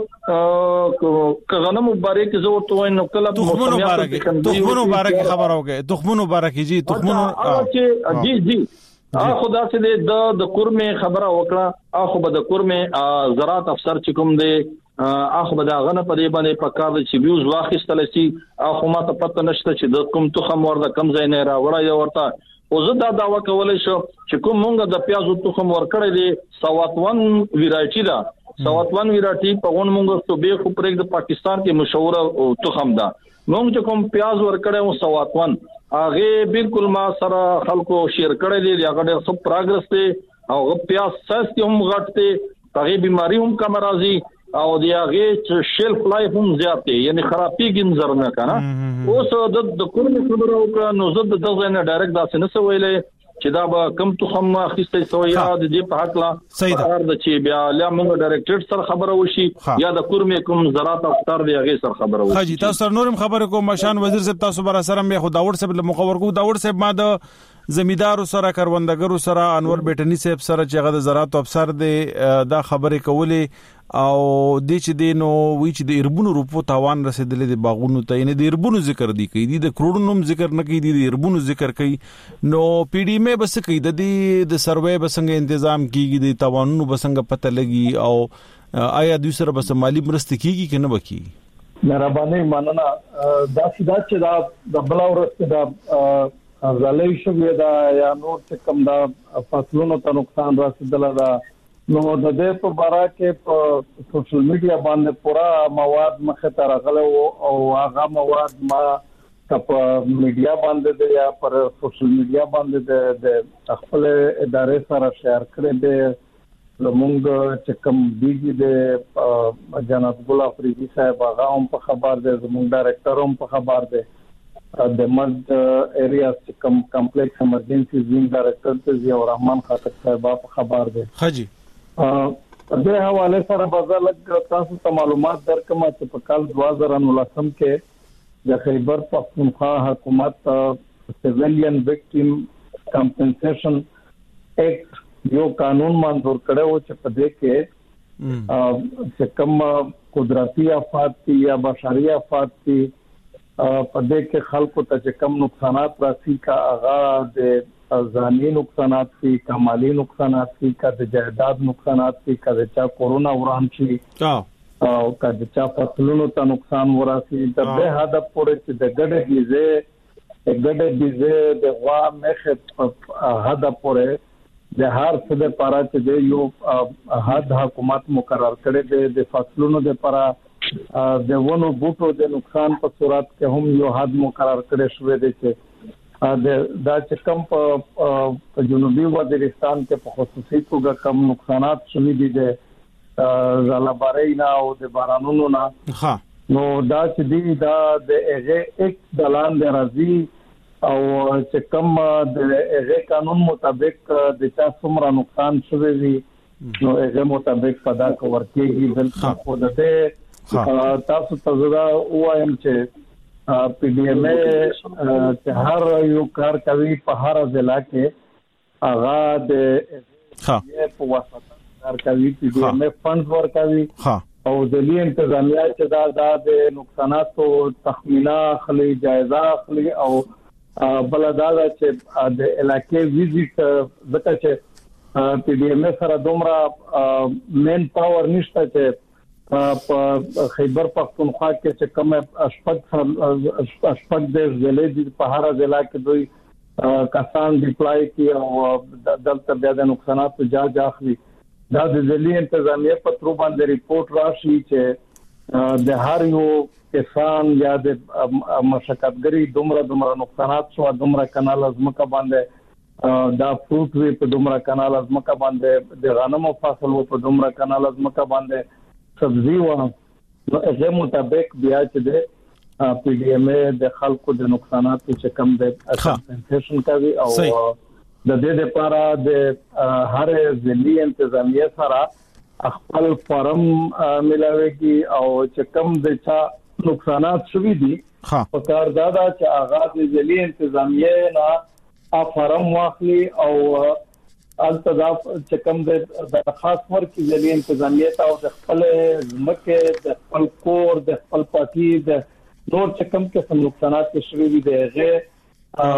Speaker 7: هغه کغنه مبارک زو ورته وای نو کله
Speaker 5: تخمونو مبارک تخمونو مبارک خبر اوګه تخمونو مبارک جی تخمونو
Speaker 7: جی جی ا خدا سي د د کورمه خبره وکړه اخو به د کورمه زراعت افسر چې کوم دی اخو به دا غنه په دې باندې پکار دي چې ویوز واخیستل شي اخو ما ته پته نشته چې د کوم تخم ورده کم ځای نه راوړا یو ورته او زه دا داوا کولای شم چې کوم مونږ د پیازو تخم ورکړی دی سواتون ویرایټي دا سواتون ویرایټي په ون مونږ صوبې خو پرېګ د پاکستان کې مشهور تخم دا مونږ چې کوم پیاز ورکړی او سواتون هغه بالکل ما سره خلکو شیر کړی دی هغه ډېر ښه پروګرس دی او پیاز ساستي هم غټ دی هغه بيماري هم کم راځي او دی هغه شیلف لایف هم زیات دی یعنی خرابېږي نظر نه کنه اوس د د کورنۍ خبرو کړه نو زه د دغه نه ډایرکټ داسې نه سویلې چې دا به کم تخم اخیستې سو یا د دې په حق لا هر د چې بیا لا موږ ډایرکټ سره خبره وشي یا د کورمې کوم زراعت افسر دی هغه سره خبره وشي
Speaker 5: حاجی تاسو نورم خبره کوم مشان وزیر صاحب تاسو بر سره مې خو داوود صاحب له مخور کو داوود صاحب ما د زمیدارو سره کاروندګرو سره انور بیٹنی صاحب سره چې هغه د زراعت افسر دی دا خبره کولې او د چې د نو وی چې د اربونو روپو تاوان رسیدلې د باغونو ته نه د اربونو ذکر دی کوي د کروڑونو ذکر نه کوي د اربونو ذکر کوي نو پی ډی مې بس کوي د دې د سروې بسنګ تنظیم کیږي د تاوانونو بسنګ پته لګي او آیا د سره بس مالی مرسته کیږي کنه بکی
Speaker 6: مهرباني مننه دا سیدا چې دا د بلاورسته دا زالې شوې دا یا نور څه کم دا فصلونو ته نقصان رسیدل دا نو د دې په باره کې په سوشل میډیا باندې پورا مواد مخه ته راغله او هغه مواد ما په میډیا باندې یا پر سوشل میډیا باندې د خپل ادارې سره شیر کړی دی زمونږ چې کوم دیږي د جناب ګل افریدي صاحب هغه هم په خبر دی زمونږ ډایرکټر هم په خبر دی د مرد ایریا چې کوم کمپلیکس ایمرجنسي زین ډایرکټر ته ضیاء الرحمن خاطر صاحب په خبر دی
Speaker 5: حاجی
Speaker 6: په دې حواله سره بازار تاسو ته معلومات درکم چې په کال دوه هزار نولسم کې د خیبر پختونخوا حکومت سیویلین وکټیم کمپنسیشن ایکټ یو قانون منظور کړو چې په دې کې چې کوم قدرتي آفات یا بشري آفات دي په دې کې خلکو ته چې کوم نقصانات راځي کا اغا د ځاني نقصانات دي کمالي نقصانات دي کا د جائیداد نقصانات دي کا د چا کورونا وران شي او کا د چا فصلونو ته نقصان وراسي د به هدا پورې چې د ګډه هیزه ګډه بيزه د غوا مخه هدا پورې د هر څه د پاره چې د یو حد حکومت مقرر کړي د فصلونو د پاره د ونو بوټو د نقصان په صورت کې هم یو حد مقرر کړي شوې دي چې د دا چې کم په جنوبي وزیرستان کې په خصوصي توګه کم نقصانات شوي دي د زلابارینا او د بارانونو نه ها نو دا چې دی دا د هغه یک دلان د راځي او چې کوم د هغه قانون مطابق د چا څومره نقصان شوی وي نو هغه مطابق پدا کور کېږي بلکې خو د دې تاسو ته زړه وایم چې پی ډی ایم ای چې هر یو کار کوي په هر ضلع کې هغه د ها په واسطه کار کوي پی ډی ایم ای فند ورکوي ها او د لی انتظامیه چې دا د نقصاناتو تخمینه خلی جایزه خلی او بلدادا چې د علاقې ویزټ دته چې پی ډی ایم ای سره دومره مین پاور نشته چې په خیبر پختونخوا کې چې کوم اشپک اشپک د ضلع په هر ضلع کې دوی کسان ډیپلای کی او دلته بیا د نقصاناتو جاج اخلي دا د ضلع انتظامیه په تر باندې ریپورت راشي چې د هر یو کسان یا د مشکلګری دومره دومره نقصانات شو دومره کانال ازمکه باندې دا فروټ وی په دومره کانال ازمکه باندې د غنمو فصل وو په دومره کانال ازمکه باندې سبزی و نو هغه مطابق بیا چې د پی ډی ایم ای د خلکو د نقصانات چې کم د کمپنسیشن کوي او د دې لپاره د هر ضلعي انتظامیه سره خپل فارم ملاويږي او چې کم د چا نقصانات شوي دي په کار دادا چې آغاز ضلعي انتظامیه نه افرم واخلي او التضاف چې کوم د خاص ورکې ضلعي انتظامیه ته او د خپل ځمکه د خپل کور د خپل پاکي د نور چې کوم قسم نقصانات شوي دي دغه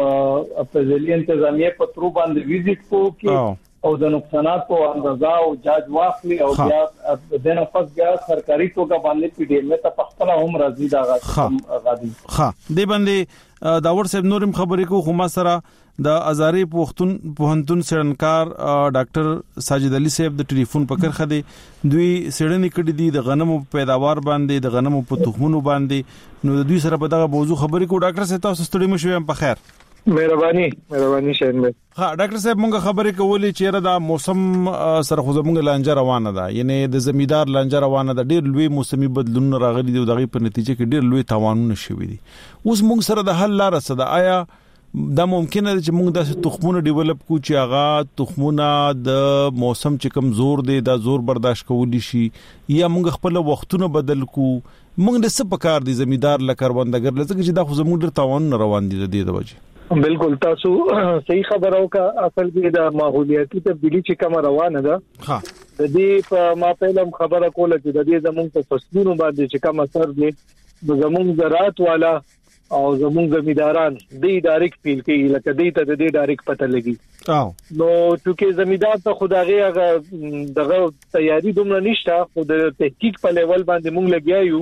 Speaker 6: په ضلعي انتظامیه په تر باندې ویزټ کوي او د نقصاناتو اندازه او جاج واخلي او بیا د نفس بیا سرکاري توګه باندې پی ډی ایم ته پختله هم راځي دا غادي
Speaker 5: ها د باندې دا ور صاحب نورم خبرې کو خو ما سره د ازاري پوښتون پوهنتون سړنکار ډاکټر ساجد علي صاحب د ټلیفون په کرخه دي دوی سړنې کړي دي د غنمو پیداوار باندې د غنمو په تخمونو باندې نو د دوی سره په دغه موضوع خبرې کو ډاکټر صاحب تاسو ستړي مشوي په خیر
Speaker 10: مهرباني مهرباني شین بھائی
Speaker 5: ها ډاکټر صاحب مونږه خبرې کولې چې را دا موسم سره خو زمونږ لانجه روانه ده یعنی د زمیدار لانجه روانه ده ډېر لوی موسمي بدلون راغلي دي او دغه په نتیجه کې ډېر لوی تاوانونه شوي دي اوس مونږ سره د حل لار څه ده آیا دا ممکنه ده چې مونږ د تخمونو ډیولپ کو چې هغه تخمونه د موسم چې کم زور دی دا زور برداشت کولی شي یا مونږ خپل وختونه بدل کو مونږ د څه پکار دي زمیدار لکروندګر لکه چې دا خو زموږ ډېر تاوان روان دي د دې د وجه
Speaker 10: بالکل تاسو صحیح خبرو کا اصل کې د ماحولیاتي تبدیلی چې کوم روانه ده ها د دې په ما په لم خبره کوله چې د دې زمونږ په فصلونو باندې چې کوم اثر دی د زمونږ زراعت والا او زمونږ زمیداران د ډایرکټ فیل کوي لکه دې ته د دې ډایرکټ پته لګي او نو چې زمیدار ته خدای هغه دغه تیاری دومره نشته خو د تحقیق په لیول باندې مونږ لګیایو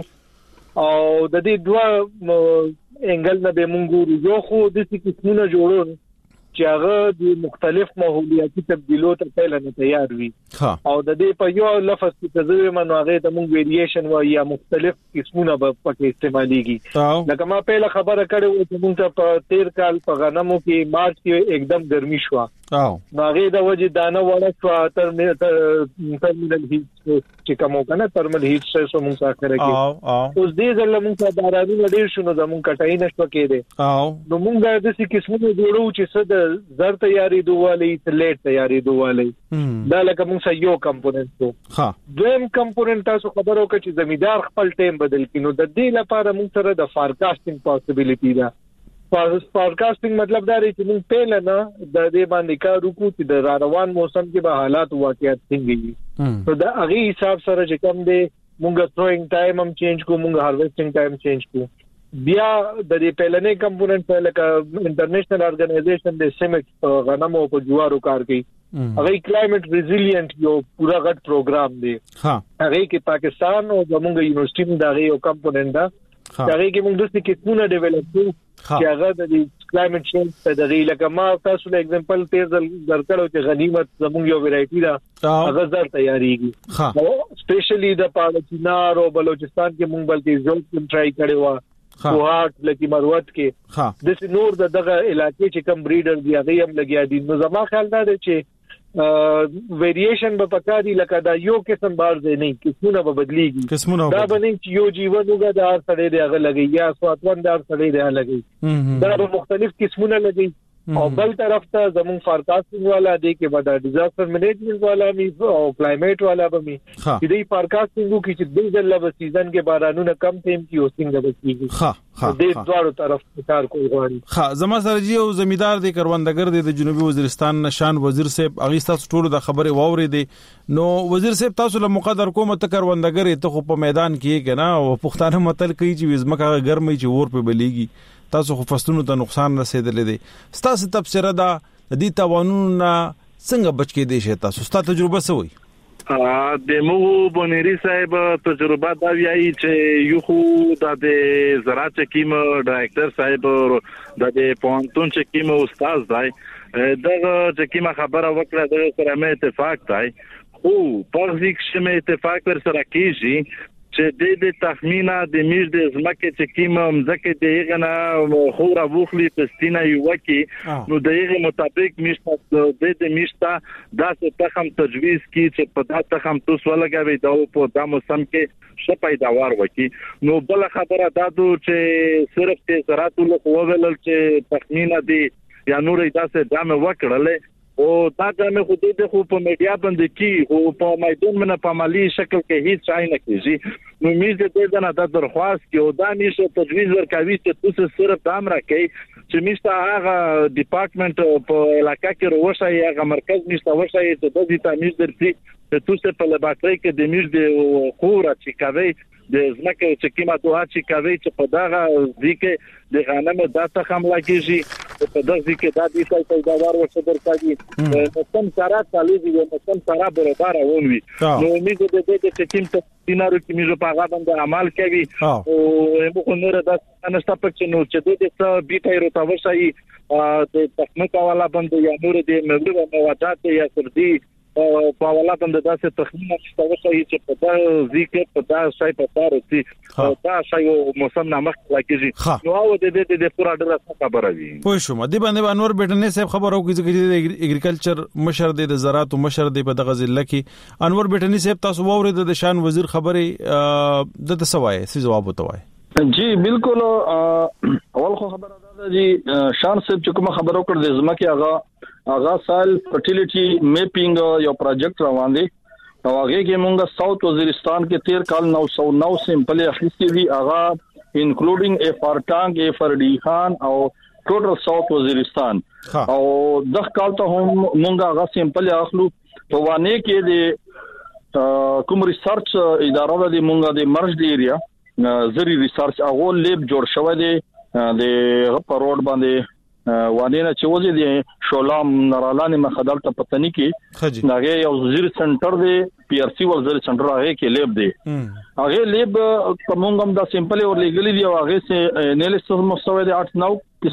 Speaker 10: او د دې دوه انګل نه به مونږ یو خو د څه قسمونه جوړو چې هغه د مختلف ماحولیاتي تبدیلو ته پیل نه تیار وي او د دې په یو لفظ کې تزوی منوغه د مونږ ویریشن و یا مختلف قسمونه په پکې استعماليږي لکه ما پیله خبره کړې و چې مونږ په تیر کال په غنمو کې مارچ کې एकदम ګرمي شو او هغه د وجه دانه وړه شو تر ترمینل هیټ چې کومه کنه ترمل هیټ سره مونږ سره کې اوس دې ځل مونږ د بارانونو ډیر شنو د مونږ کټای نشو کېده او نو مونږ د څه قسمه جوړو چې څه زر تیاری دوالي تلیټ تیاری دوالي دا لکه موږ سره یو کمپوننت وو ها دویم کمپوننت تاسو خبرو کې چې زمیدار خپل ټیم بدل کینو د دې لپاره موږ سره د فارکاسټینګ پاسبিলিټی ده فارکاسټینګ مطلب دا دی چې موږ پهل نه د دې باندې کار وکړو چې د روان موسم کې به حالات واقعیت څنګه وي نو دا هغه حساب سره چې کوم دی موږ ثروینګ ټایم هم چینج کوو موږ هارویسټینګ ټایم چینج کوو بیا د دې پهلنې کمپوننت په لکه انټرنیشنل ارګنایزیشن د سیمټ غنمو او جوارو کار کوي هغه کلایمټ ریزیلینټ یو پورا غټ پروګرام دی ها هغه کې پاکستان او زموږ یونیورسيټي دا یو کمپوننت دا هغه کې موږ د څه قسمونه ډیولپ کوو چې هغه د کلایمټ چینج ته د لکه ما تاسو له اگزامپل تیر درکړو چې غنیمت زموږ یو ویرایټي دا هغه زر تیاریږي او سپیشلی د پاکستان او بلوچستان کې مونږ بلکې ځل ټرای کړو وا کوهات لکه مروت کې د نور دغه علاقې چې کم بریډر دی هغه هم لګیا دي نو زما خیال دا دی چې ویریشن به پکاري لکه دا یو قسم بار دی نه قسمونه به بدليږي دا به نه چې یو جیون وګړه د سړی دی هغه لګي یا سواتوان د سړی دی هغه لګي دا به مختلف قسمونه لګي او بل طرف ته زمون فارکاسټینګ والا دی کې بڑا ډیزاستر مینجمنت والا می او کلایمیټ والا به می چې دی فارکاسټینګو کې چې د ځل له سیزن کې بارانونه کم تیم کې اوسینګ به کیږي
Speaker 5: ها ها
Speaker 10: د دوه طرف کار کوي غواړي
Speaker 5: ها زما سره جی او زمیدار دی کروندګر دی د جنوبي وزیرستان نشان وزیر صاحب اغه تاسو ټول د خبره واوري دی نو وزیر صاحب تاسو له مقدر کوم ته کروندګر ته خو په میدان کې کنه او پښتانه متل کوي چې وزمکه ګرمي چې ور په بلیږي تاسو خو فصلونو ته نقصان رسیدلې دي ستاسو تفسیر دا د دې توانونه څنګه بچ کې دي شه تاسو ستاسو تجربه سوي
Speaker 6: ا د مو بونری صاحب تجربه دا ویایي چې یو خو د زراعت کیم ډایرکټر صاحب د پونتون چې کیم استاد دی دغه چې کیم خبره وکړه د سره مې اتفاق دی خو په ځکه چې مې اتفاق ور سره کیږي چې د دې تخمینه د میش د زمکه چې کیمه مزکه دغه نه خورا وخلی پستینه یو کی نو دغه مطابق میش د دې میشتا داسې تخم تجویز کی چې په دا تخم توس ولګوي دا په د موسم کې ش پیداوار وکي نو بل خبره دا دو چې صرف ته زراعت له قوول چې تخمینه دی یا نور داسې دامه وکړل او دا دمه خو دې خو په میډیا باندې کی او په میدان باندې په عملی شکل کې هیڅ ځای نه کیږي نو میز دې نه د درخواست کې او دا میشه تجویز ورکوي چې تاسو صرف دام راکې چې میشته هغه ډپارټمنټ په علاقې کې وروشي هغه مرکز میشته وروشي چې د دې تمیز درتي چې تاسو په لابراتواري کې د میز د خورا چې کوي د زمکه چې کیما دوه چې کوي چې په دغه ځکه د غنم د تخم لګیږي په دغه ځکه د دې څه پیداوار ورڅ درکړي نو کوم سره تعالی دی نو کوم سره برابر ونوي نو امید دې دې چې کیم ته دینارو کې میږي په هغه باندې عمل کوي او موږ نور د انستا پکې نو چې دې څه بي پیرو تا وشي د تخمه والا باندې یا نور دې مبلغ موادات یا سردي په والا باندې داسې تخمینه چې تاسو چې په دا ذکر په دا شای په تاسو چې دا شای موسم نامخ لکېږي نو او د دې د پورا ډله خبره وي
Speaker 5: پوه شو مده باندې انور بیٹنې صاحب خبرو کې چې اګریکلچر مشر د زراعت او مشر د په دغه ضلع کې انور بیٹنې صاحب تاسو ووري د شان وزیر خبره د تسوای څه جواب وتوای
Speaker 7: جی بالکل اول خو خبره ده جی شان صاحب چې کوم خبرو کړ د زمکه هغه هغه سال فرټیلیټي میپینګ یو پروجیکټ روان دی او هغه کې مونږه ساوث وزیرستان کې تیر کال نو سو نو سیمپل اخیستي دي هغه انکلودینګ ا فار ټانګ ا فار ډی خان او ټوټل ساوث وزیرستان او د کال ته هم مونږه هغه سیمپل اخلو په وانه کې د کوم ریسرچ اداره د مونږه د مرج دی ایریا زری ریسرچ هغه لیب جوړ شوی دی د په روډ باندې وانه چې وځي دي شولام نارالان مخدل ته پتنی کې هغه یو وزیر سنټر دی پی آر سی وزیر سنټر هغه کې لیب دی هغه لیب کومګم دا سیمپل اور لګلی دی هغه سه انالیسس مستوی دی اټ نو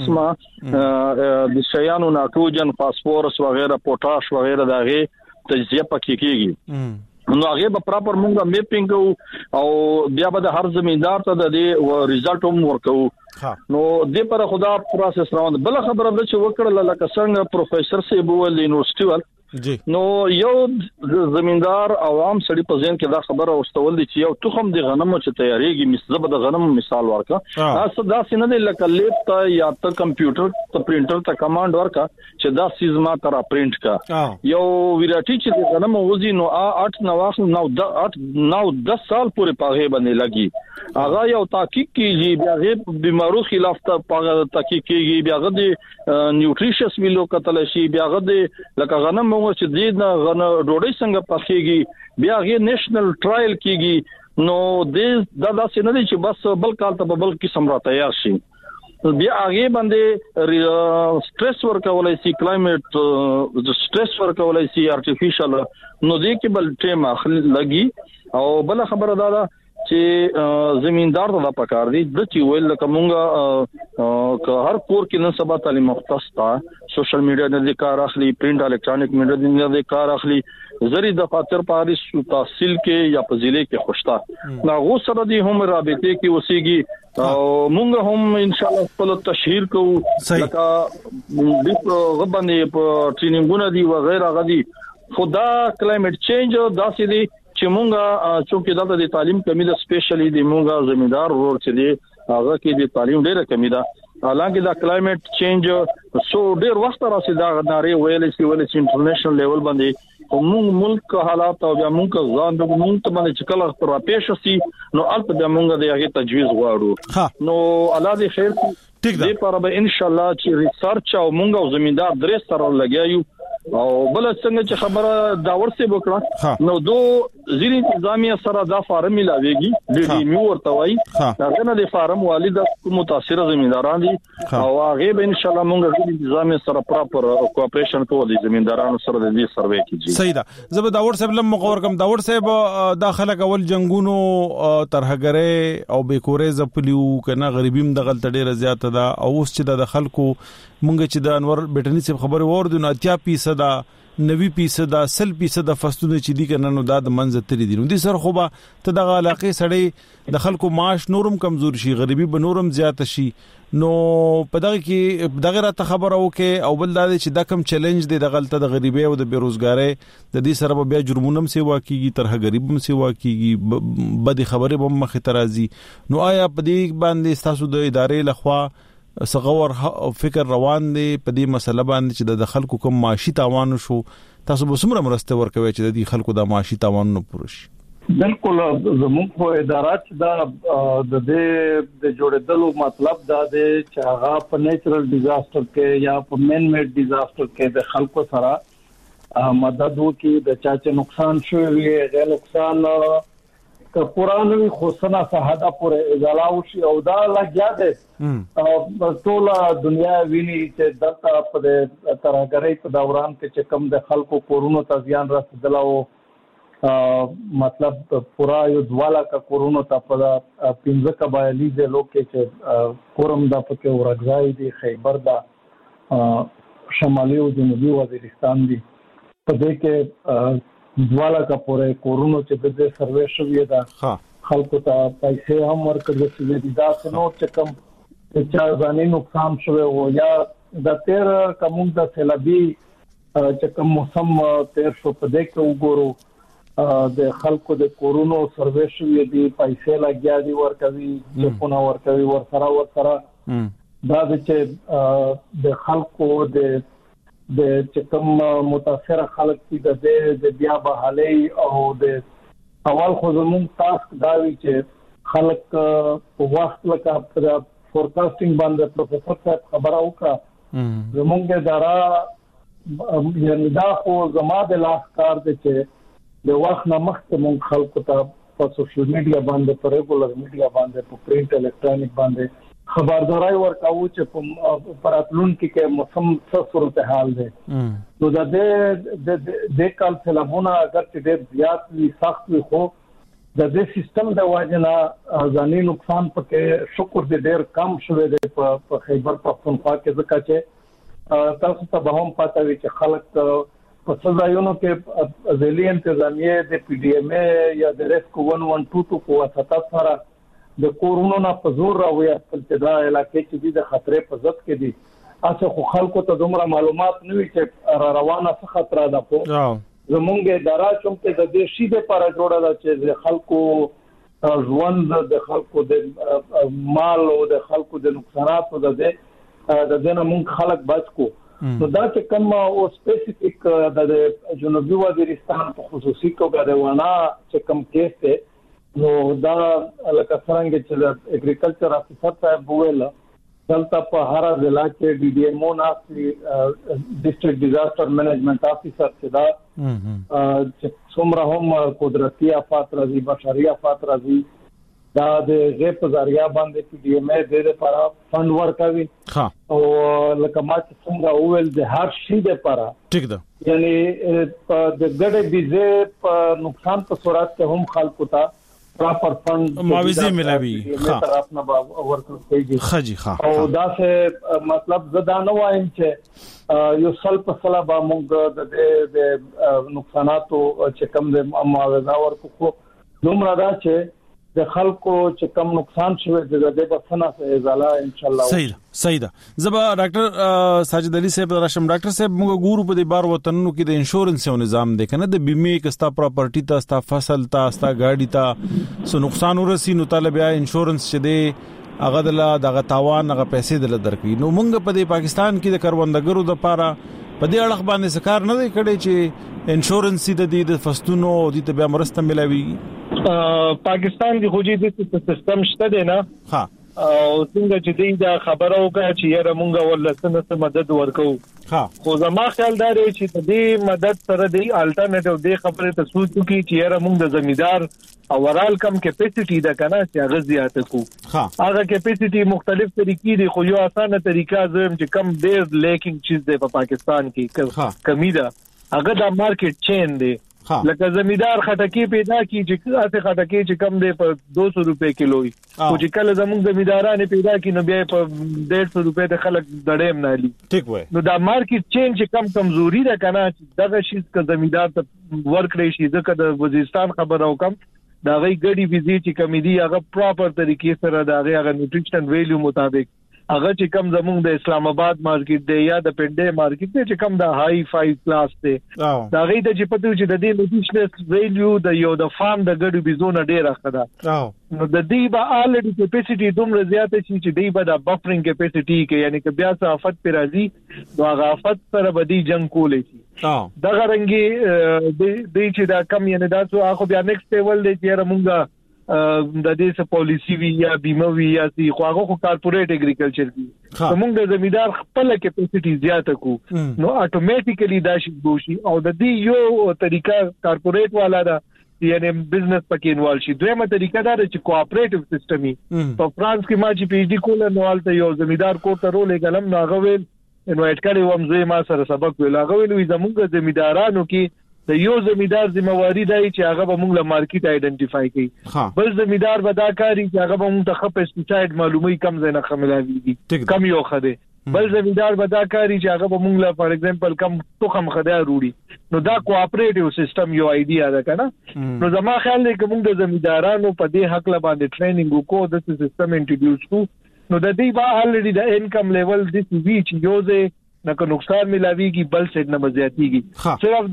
Speaker 7: قسمه د شیانو نایتروجن فاسفورس وغیرہ پوتاش وغیرہ دغه تجزیه پکې کیږي نو هغه به پراپر مونږه میپینګ او بیا به هر زمیندار ته د ریزلټ هم ورکو نو دې پر خدا پروسس روان بل خبره ده چې وکړه لکه څنګه پروفیسور سی بوول یونیورسيټي ول نو یو زمیندار عوام سړي په ځین کې دا خبره واستول دي چې یو تخم د غنمو چې تیاریږي مثبت د غنمو مثال ورکا تاسو دا سینه د لکه لیپ ته یا ته کمپیوټر ته پرینټر ته کمانډ ورکا چې دا سیزما ترا پرینټ کا یو ویراټي چې د غنمو وزي نو اټ نو واخل نو د اټ نو دس سال پورې پاغه باندې لګي هغه یو تحقیق کیږي بیا غي بیمارو خلاف ته پاغه تحقیق کیږي بیا غي نیوټریشس ویلو کتل شي بیا غي لکه غنمو چې دې نه غنه ډوډۍ څنګه پخېږي بیا غي نېشنل ټرایل کیږي نو دې دا داسې نه دي چې بس بل کال ته بل قسم را تیار شي بیا هغه باندې سټرس ورکولای شي کلایمټ سټرس ورکولای شي ارتفیشل نو دې کې بل ټیم اخلي لګي او بل خبره دا ده چې زمیندار ته پکار دي د چې ویل کومه که هر کور کې نن سبا تعلیم مختص تا سوشل میډیا د کار اخلي پرینټ الکترونیک میډیا د کار اخلي زری د خاطر پاریس تحصیل کې یا فضیله کې خوشتا نا غو سره دي هم رابطه کې وسیږي او مونږ هم ان شاء الله خپل تشهیر کوو لکه د غبنې په ټریننګونه دي و غیره غدي خدا کلایمټ چینج داسې دي چې مونږه چې دلته د تعلیم کمی ده سپیشلی د مونږه زمیندار ورور چې دي هغه کې د تعلیم ډیره کمی ده حالانکه دا کلایمټ چینج سو ډیر وخت راځي دا ناری ویلې چې ولې چې انټرنیشنل لیول باندې موږ ملک حالات او موږ ځان د موږ ته باندې چې کله تر پېښ شي نو البته د موږ د هغه تجویز غواړو نو الله دې خیر دې پر به ان شاء الله چې ریسرچ او موږ او زمیندار درې سره لګیایو او بل څنګه چې خبره دا ورسې وکړه نو دو ځینې انتظامیه سره دا فارم ملاويږي د ډي میو ورته وایي دا نه د فارم والد متاثر زمینداران دي او هغه به ان شاء الله موږ د انتظامیه سره پراپر کوآپریشن کوو د زمیندارانو سره د دې سروې کیږي
Speaker 5: صحیح ده زبر دا ور صاحب لم مقور کم دا ور صاحب داخله کول جنگونو ترهګره او بیکورې زپلیو کنه غریبیم د غلط ډیره زیاته ده او اوس چې د خلکو مونږ چې د انور بیٹنی صاحب خبره وردو نه اتیا فیصد نوي فیصد سل فیصد فاستونه چې دي کنه نو د منځ تری دي نو دي سر خو به ته د علاقې سړی د خلکو معاش نورم کمزور شي غریبي به نورم زیات شي نو په دغه کې دغه راته خبره وکي او بل دا چې دا کم چیلنج دی د غلطه د غریبي او د بیروزګاری د دې سره بیا جرمونم سیوا کیږي ترها غریبم سیوا کیږي بد خبره به مخ ترازی نو آیا په دې باندې تاسو د ادارې لخوا سغور فکر روان دي په دې مسله باندې چې د خلکو کوم معاشي تاوان شو تاسو به څومره مرسته ورکوي چې د خلکو د معاشي تاوان نه پوره شي
Speaker 10: بالکل زموږ په ادارات دا د دې د جوړېدلو مطلب دا دی چې هغه په نیچرل ډیزاستر کې یا په مین میډ ډیزاستر کې د خلکو سره مدد وکړي د چا چې نقصان شوی غیر نقصان که پرانوي خوسنا صحاده پورې ازاله وشي او دا لګیا ده او ټول دنیا ویني چې دلته په ترهګرۍ په دوران کې چې کم د خلکو کورونو ته ځان رسیدلو مطلب پورا یو دواله کا کورونو ته په پنځه قبایلی د لوکې چې کورم د پکې ورغځای دي خیبر دا شمالي او جنوبي وزیرستان دي په دې کې دواله کا پورې کورونو چې د سروې شوې ده خلکو ته پیسې هم ورکړل شوې دي دا څنو چې کم چې ځاني نقصان شوی او یا د تیر کوم د سیلابي چې کوم موسم تیر شو په دې کې وګورو د خلکو د کورونو سروې شوې دي پیسې لګیا دي ورکوي چې پونه ورکوي ورسره ورسره دا چې د خلکو د د چې کوم متاثر خلک چې د بیا بحالي او د اول خو زموږ تاسک دا وی چې خلک په وخت لکه فورکاسټینګ باندې پروفیسور صاحب خبره وکړه زموږ اداره یعنی دا خو زما د لاس کار دی چې د وخت نه مخکې موږ خلکو ته په سوشل میډیا باندې په ریګولر میډیا باندې په پرینټ الکترونیک باندې خبرداري ورکاو چې په پراتلون کې کې موسم څه صورتحال ده نو دا د د کال سلامونه اگر چې ډېر زیات وي سخت وي خو د دې سیستم د واجنه ځاني نقصان پکې شکر دې ډېر کم شوه دی په خیبر پختونخوا کې ځکه چې تاسو ته به هم پاتې وي چې خلک په ځایونو کې ځلې انتظامیه د پی ډی ایم ای یا د ریسکو ون ون ټو ټو په واسطه سره د کورونو نه په زور راوي خپل دا علاقې چې د خطرې په ضد کې دي اسه خو خلکو ته دومره معلومات نه وي چې را روانه څه خطر ده په زمونږ اداره چې د دې شی د لپاره جوړه ده چې خلکو ژوند د خلکو د مال او د خلکو د نقصاناتو د د دنه مونږ خلک بچ کو نو دا چې کوم او سپیسیفیک د جنوبي وزیرستان په خصوصي توګه د ونه چې کوم کیس ته نو دا لکه څنګه چې د اګریکلچر افیسر صاحب ویل دلته په هر ضلع کې ډي ډي ایم او ناسي ډیسټریکټ ډیزاستر مینجمنت افیسر چې دا چې څومره هم قدرتي آفات راځي بشري آفات راځي دا د غیب ذریعہ باندې پی ډي ایم ای د لپاره فند ورکوي او لکه ما چې څنګه ویل د هر شي لپاره ٹھیک ده یعنی د ګډه بيزه په نقصان په صورت کې هم خلکو ته پراپر فند
Speaker 5: معاوضه ملوي
Speaker 10: ها طرف نه ورکړل کېږي
Speaker 5: خجي ها
Speaker 10: او دا څه مطلب زدا نه وایم چې یو سل په سلا به موږ د نقصاناتو چې کم د معاوضه ورکو دومره دا چې د خلکو چې کم نقصان شوی د دې په فنا سره ازاله ان شاء الله
Speaker 5: صحیح صحیح ده زبا ډاکټر ساجد علي صاحب راشم ډاکټر صاحب موږ ګورو په دې بار وطنونو کې د انشورنس یو نظام دی کنه د بیمه کستا پراپرټی ته ستا فصل ته ستا ګاډي ته سو نقصان ورسي نو طالبیا انشورنس چې دی هغه دغه تاوان هغه پیسې دل درکې نو موږ په دې پاکستان کې د کروندګرو د پاره په دې اړه باندې سکار نه دی کړي چې انشورنس دې د فصلونو د ته بیا مرسته ملوي
Speaker 10: پاکستان دی خوجي د سیستم شته دی نه ها او څنګه چې دی دا خبره وکړه چې یاره مونږ ولسنه مدد ورکو ها خو زما خیال دا دی چې د دې مدد سره دی الټرنیټیو دی خبره ته سوچو کی چې یاره مونږ د زمیدار اورال کم کیپاسټی دا کنه چې هغه زیات کو ها هغه کیپاسټی مختلف طریقې دي خو یو اسانه طریقه زم چې کم ډیر لیکینګ چیز دی په پاکستان کې کمی ده هغه د مارکیټ چین دی لکه زمیدار خټکی پیدا کی چې اسه خټکی چې کم دی په دو سو روپے کیلو وي او چې کله زموږ زمیدارانه پیدا کی نو بیا په ډیढ़ سو روپے د خلک دړېم نه لي
Speaker 5: ٹھیک وای
Speaker 10: نو دا مارکیټ چین چې کم کمزوري ده کنه دغه شی ک زمیدار ته ورکړي شي ځکه د وزیرستان خبر او کم دا غي ګډي ویزیټ چې کمیدي هغه پراپر طریقې سره دا هغه نیوټریشن ویلیو مطابق هغه چې کم زموږ د اسلام آباد مارکیټ دی یا د پنډه مارکیټ دی چې کم د هاي فای کلاس دی دا غي د چې پته چې د دې نیوټریشنل ویلیو د یو د فارم د ګډو بيزونه ډیره خدا نو د دې به الریډي کیپاسټی دومره زیاته شي چې دې به د بفرینګ کیپاسټی کې یعنی چې بیا څه افت پر راځي نو هغه افت سره به دي جنگ کولې شي دا غرنګي د دې چې دا کم یعنی دا څو اخو بیا نیکسټ لیول دی چې موږ د دې څه پالیسی وی یا بیمه وی یا سی خو هغه خو کارپوریټ اګریکلچر دی موږ د زمیدار خپل کیپاسټی زیاته کو نو اتوماتیکلی دا شي بوشي او د دې یو طریقہ کارپوریټ والا دا یعنی بزنس پکې انوال شي دویمه طریقہ دا چې کوآپریټیو سیستم په فرانس کې ما چې پی ایچ ڈی کول نو الته یو زمیدار کو ته رولې قلم نو هغه ویل انوایټ کړي وم زه ما سره سبق ویل هغه ویل زموږ زمیدارانو کې د یو زمیدار ذمہواری دی چې هغه به موږ له مارکیټ آیډنټیفای کړي بل زمیدار به دا کاری چې هغه به موږ ته خپل پیسټیسایډ معلومي کم زنه خملاوي کم یو خده بل زمیدار به دا کاری چې هغه به موږ له فار ایگزامپل کم توخم خدای وروړي نو دا کوآپریټیو سیستم یو ایډیا ده کنه نو زما خیال دی چې موږ د زمیدارانو په دې حق لا باندې ټریننګ وکړو د سیستم انټروډیوس کو نو د دې با الریډي د انکم لیول د سی وی چې یوزه نکه نقصان ملاویږي بل څه نه مزياتيږي صرف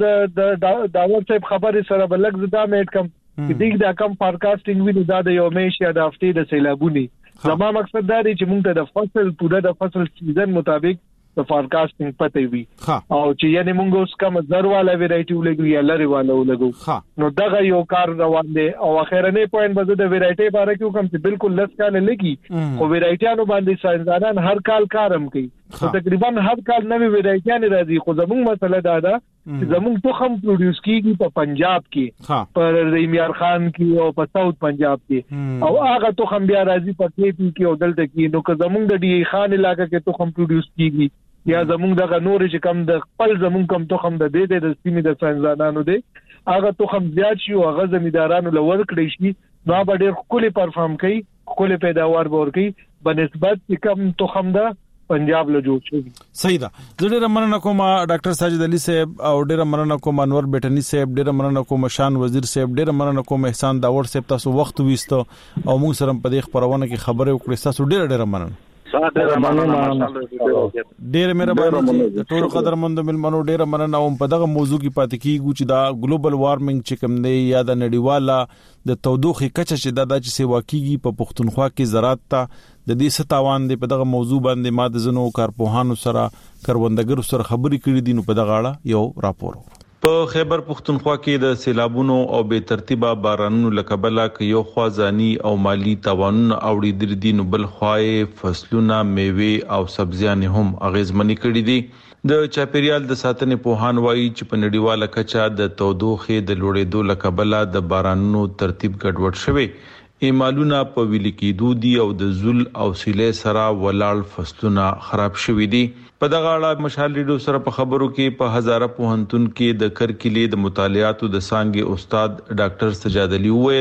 Speaker 10: د داور صاحب خبره سره بلګ زدا مېټ کم چې دغه د کم فارکاسټینګ ویني دا د یو میش یا د هفته د سیلابونی زما مقصد دا دی چې موږ ته د فصل پوره د فصل سیزن مطابق د فارکاسټینګ پته وي او چې یعنی موږ اوس کوم زر والا ویرایټي ولګو یا لری والا ولګو نو دغه یو کار روان دی او اخرنه پوینټ بده د ویرایټي باره کې کوم چې بالکل لس کال لګي او ویرایټیانو باندې ساينسدانان هر کال کارم کوي تقریبا هر کال نوې ویرایټیان راځي خو زموږ مسله دا ده چې زموږ تخم پروډوس کیږي په پنجاب کې پر ریمیار خان کې او په ساوث پنجاب کې او هغه تخم بیا راځي په کې پی کې او دلته کې نو که زموږ د ډی خان علاقې کې تخم پروډوس کیږي یا زموږ د نور چې کم د خپل زموږ کم تخم د دې د سیمې د ساينسدانانو دی هغه تخم زیات شي او هغه زمیدارانو لور کړی شي نو به ډېر خولي پرفارم کوي خولي پیداوار ور کوي بنسبت چې کم تخم ده پنجاب له جوړ شي
Speaker 5: صحیح ده ډېر مننه کوم ډاکټر ساجد علي صاحب او ډېر مننه کوم انور بیٹنی صاحب ډېر مننه کوم شان وزیر صاحب ډېر مننه کوم احسان داور صاحب تاسو وخت وېستو او موږ سره په دې خبرونه کې خبرې وکړې تاسو ډېر ډېر مننه ډېر مهرباني ټول قدرمند ملمنو ډېر مننه او په دغه موضوع کې پاتې کیږو چې دا ګلوبل وارمنګ چې کوم دی یا د نړیواله د تودوخې کچه چې دا د چې واقعي په پښتونخوا کې زراعت ته د دې ستاوان دی په دغه موضوع باندې ما د زنو کارپوهانو سره کروندګرو سره خبرې کړې دي نو په دغه اړه یو راپور په خیبر پختونخوا کې د سیلابونو او بے ترتیبه بارانونو لکبله کې یو خوازانی او مالی تاوانونه اوړي در دي نو بل خوای فصلونه میوه او سبزیان هم اغیزمنی کړي دي د چاپیریال د ساتنې پوهان وایي چې په نړیواله کچه د تودوخې د لوړېدو لکبله د بارانونو ترتیب ګډوډ شوی ایمالونه په ویل کې دودي او د زل او سیلې سره ولاړ فصلونه خراب شوي دي په دغه اړه مشال ریډیو سره په خبرو کې په هزاره پوهنتون کې د کرکلې د مطالعاتو د سانګي استاد ډاکټر سجاد علي ویل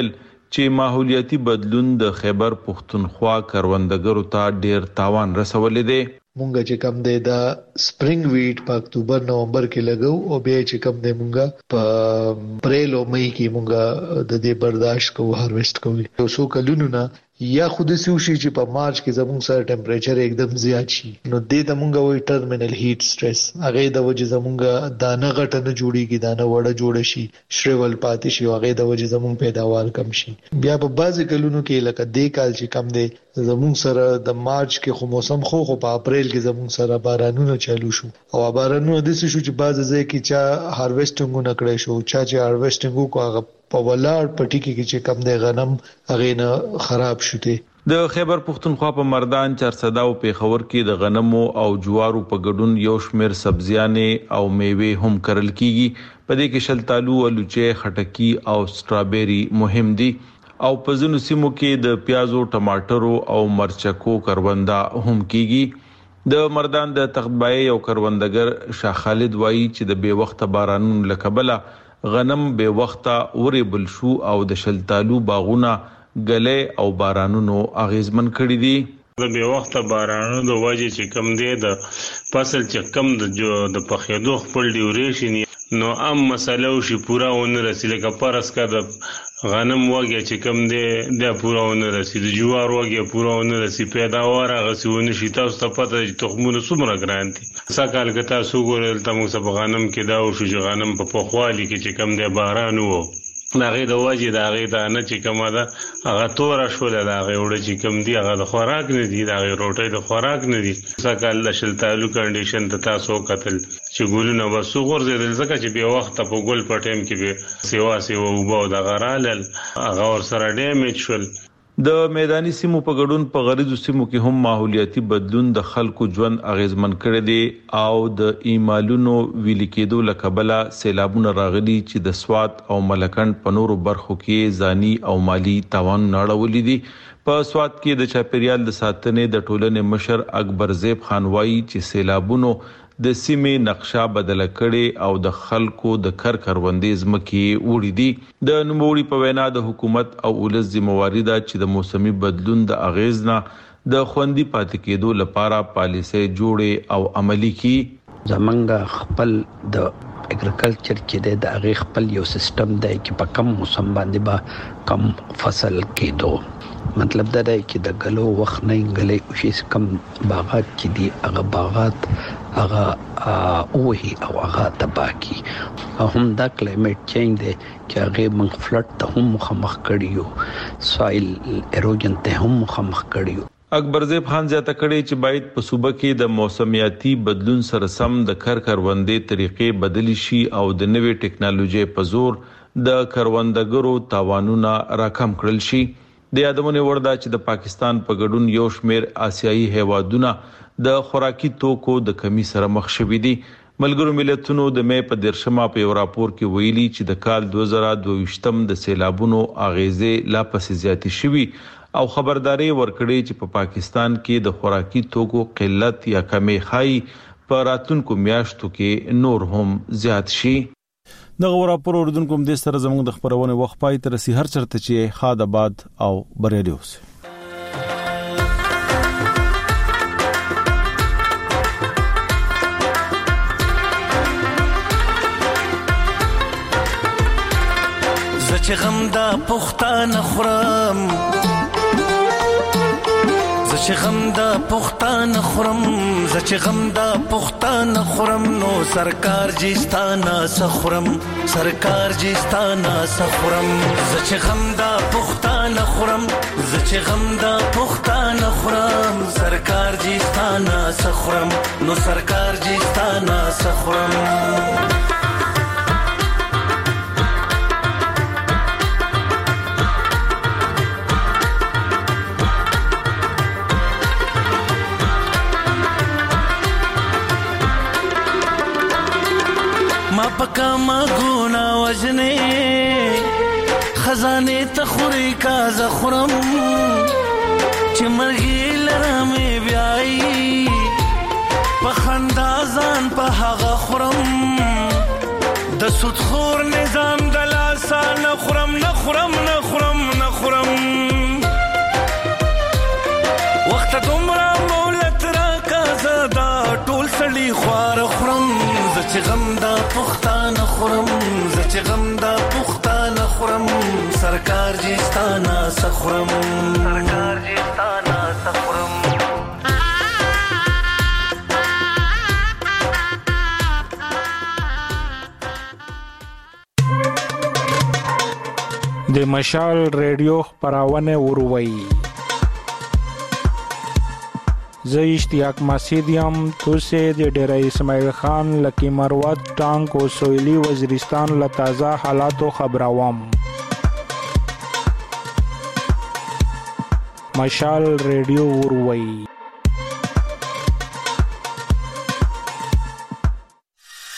Speaker 5: چې ماحولیاتي بدلون د خیبر پښتونخوا کروندګرو ته ډیر تاوان رسولې دی.
Speaker 11: مونږ چې کم دی دا سپرینګ ویټ په اکتوبر نومبر کې لګو او بیا چې کم دی مونږ په اپریل او مئی کې مونږ د دې برداشت کوو هارویسټ کوو. یو څو کلونو نه یا خود سوشي چې په مارچ کې زموږ سره ټمپریچر एकदम زیات شي نو د دې مونږ وایي ټرمینل هیټ سټرس هغه د وجې زموږ دانه غټه نه جوړیږي دانه وړه جوړ شي شریول پاتې شي هغه د وجې زموږ پیداوار کم شي. بیا په بعضی کلونو کې لکه د کال چې کم دی زموږ سره د مارچ کې خو موسم خو خو په اپریل کې زموږ سره بارانونه چالو شو او بارانونه د څه شو چې بعض ځای کې چا هارویسټینګ نه کړی شو چا چې هارویسټینګ کو هغه په ولار پټی کې چې کم دی غنم هغه نه خراب شوته.
Speaker 5: د خیبر پښتونخوا په مردان چارسده او پیښور کې د غنمو او جوارو په ګډون یو شمیر سبزیانې او میوه هم کرل کیږي. په دې کې شلتالو، الوچې، خټکی او سټرابيري مهم دي او په ځینو سیمو کې د پیازو، ټماټرو او مرچکو کرونده هم کیږي. د مردان د تختبای یو کروندګر شاه خالد وایي چې د بے وخت بارانونو لکبله غنم به وخته اوري بل شو او د شلتالو باغونه غلې او بارانونو اغیزمن کړی دي.
Speaker 12: د به وخته بارانونو د وجه چې کم دی د فصل چې کم د د پخېدو خپل ډیوریشن نو ام مسله او شي پورا ونه رسیدل کا پرس کا د غنم وګه چې کم دی د پورا ونه رسیدل جوار وګه پورا ونه رسیدل پیداوار غسیونه شي تاسو ته پته چې تخمونه څومره ګران دي. سکهال که تاسو ګورل تاسو په غنم کې دا او شو غنم په پخوالي کې چې کم دی باران وو هغه د واجب هغه د نه چې کومه ده هغه تور شول هغه وړ چې کوم دی هغه د خوراک نه دی هغه روټي د خوراک نه دی. سکهال شلتالو کنډیشن ته تاسو قتل چې ګولونه وسو غورځیدل ځکه چې به وخت په ګول په ټیم کې به سیوا سیوا وبو د غرالل هغه ور سره ډیمیج شول.
Speaker 5: د میداني سیمو په ګډون په غریزو سیمو کې هم ماحولیاتي بدلون د خلکو ژوند اغیزمن کړی دی او د ایمالونو ویل کېدو لکبله سیلابونه راغلي چې د سوات او ملکند په نورو برخو کې ځاني او مالی تاوان نړولې دي. په سوات کې د چاپیریال د ساتنې د ټولنې مشر اکبر زیب خان وایي چې سیلابونو د سیمې نقشه بدل کړي او د خلکو د کر کروندې ځمکې وړي دي. د نوموړي په وینا د حکومت او ولس ذمہواری ده چې د موسمي بدلون د اغیز نه د خوندي پاتې کېدو لپاره پالیسي جوړي او عملی کړي.
Speaker 13: زمونږ خپل د اګریکلچر کې د هغه خپل یو سیستم دی چې په کم موسم باندې با کم فصل کېدو مطلب دا دی چې د غلو وخت نه غلې او شي کم باغات چې دي هغه باغات هغه اوهي او هغه تباکی هم دا کلایمټ چینج دی چې هغه موږ فلټ ته هم مخامخ کړیو سوایل ایروجن ته هم مخامخ کړیو.
Speaker 5: اکبر زیب خان زیاته کړي چې باید په صوبه کې د موسمیاتي بدلون سره سم د کر کروندې طریقې بدلی شي او د نوې ټکنالوژي په زور د کروندګرو تاوانونه راکم کړل شي. د یادونه وردا چې د پاکستان په ګډون یو شمیر آسیایي هیوادونه د خوراکي توکو د کمی سره مخ شوي دي. ملګرو ملتونو د مې په درشمه په یو راپور کې ویلي چې د کال دوه زره دوه ویشتم د سیلابونو اغیزې لا پسې زیاتې شوي او خبرداري ورکړي چې په پا پاکستان کې د خوراکي توکو قلت یا کمی خای په راتلونکو میاشتو کې نور هم زیات شي. دغه راپور اوردونکو هم د سره زموږ د خبرونه وخت پای تر سي هر چرته چې خاد آباد او بریالي اوسه.
Speaker 14: زچ غم دا پختان خورم زچ غم دا پختان خورم زچ غم دا پختان خورم نو سرکار جستانا سخورم سرکار جستانا سخورم زچ غم دا پختان خورم زچ غم دا پختان خورم سرکار جستانا سخورم نو سرکار جستانا سخورم. پکا ما گونا وجنے خزانے تخوری کا زخرم چمرگی لرمی بیائی پخندازان پا حغا خورم د سود خور نظام دلاسا نخورم نخورم نخورم نخورم زچ غم دا پختان خورم زچ غم دا پختان خورم سرکار جی ستانا سخورم سرکار جی ستانا سخورم
Speaker 15: د مشال ریډیو خبرونه وروي زه اشتیاق مسیدیم توسه د ډیره اسماعیل خان لکی مروت ټانک او سویلی وزیرستان له تازه حالاتو خبروم مشال ریډیو وروي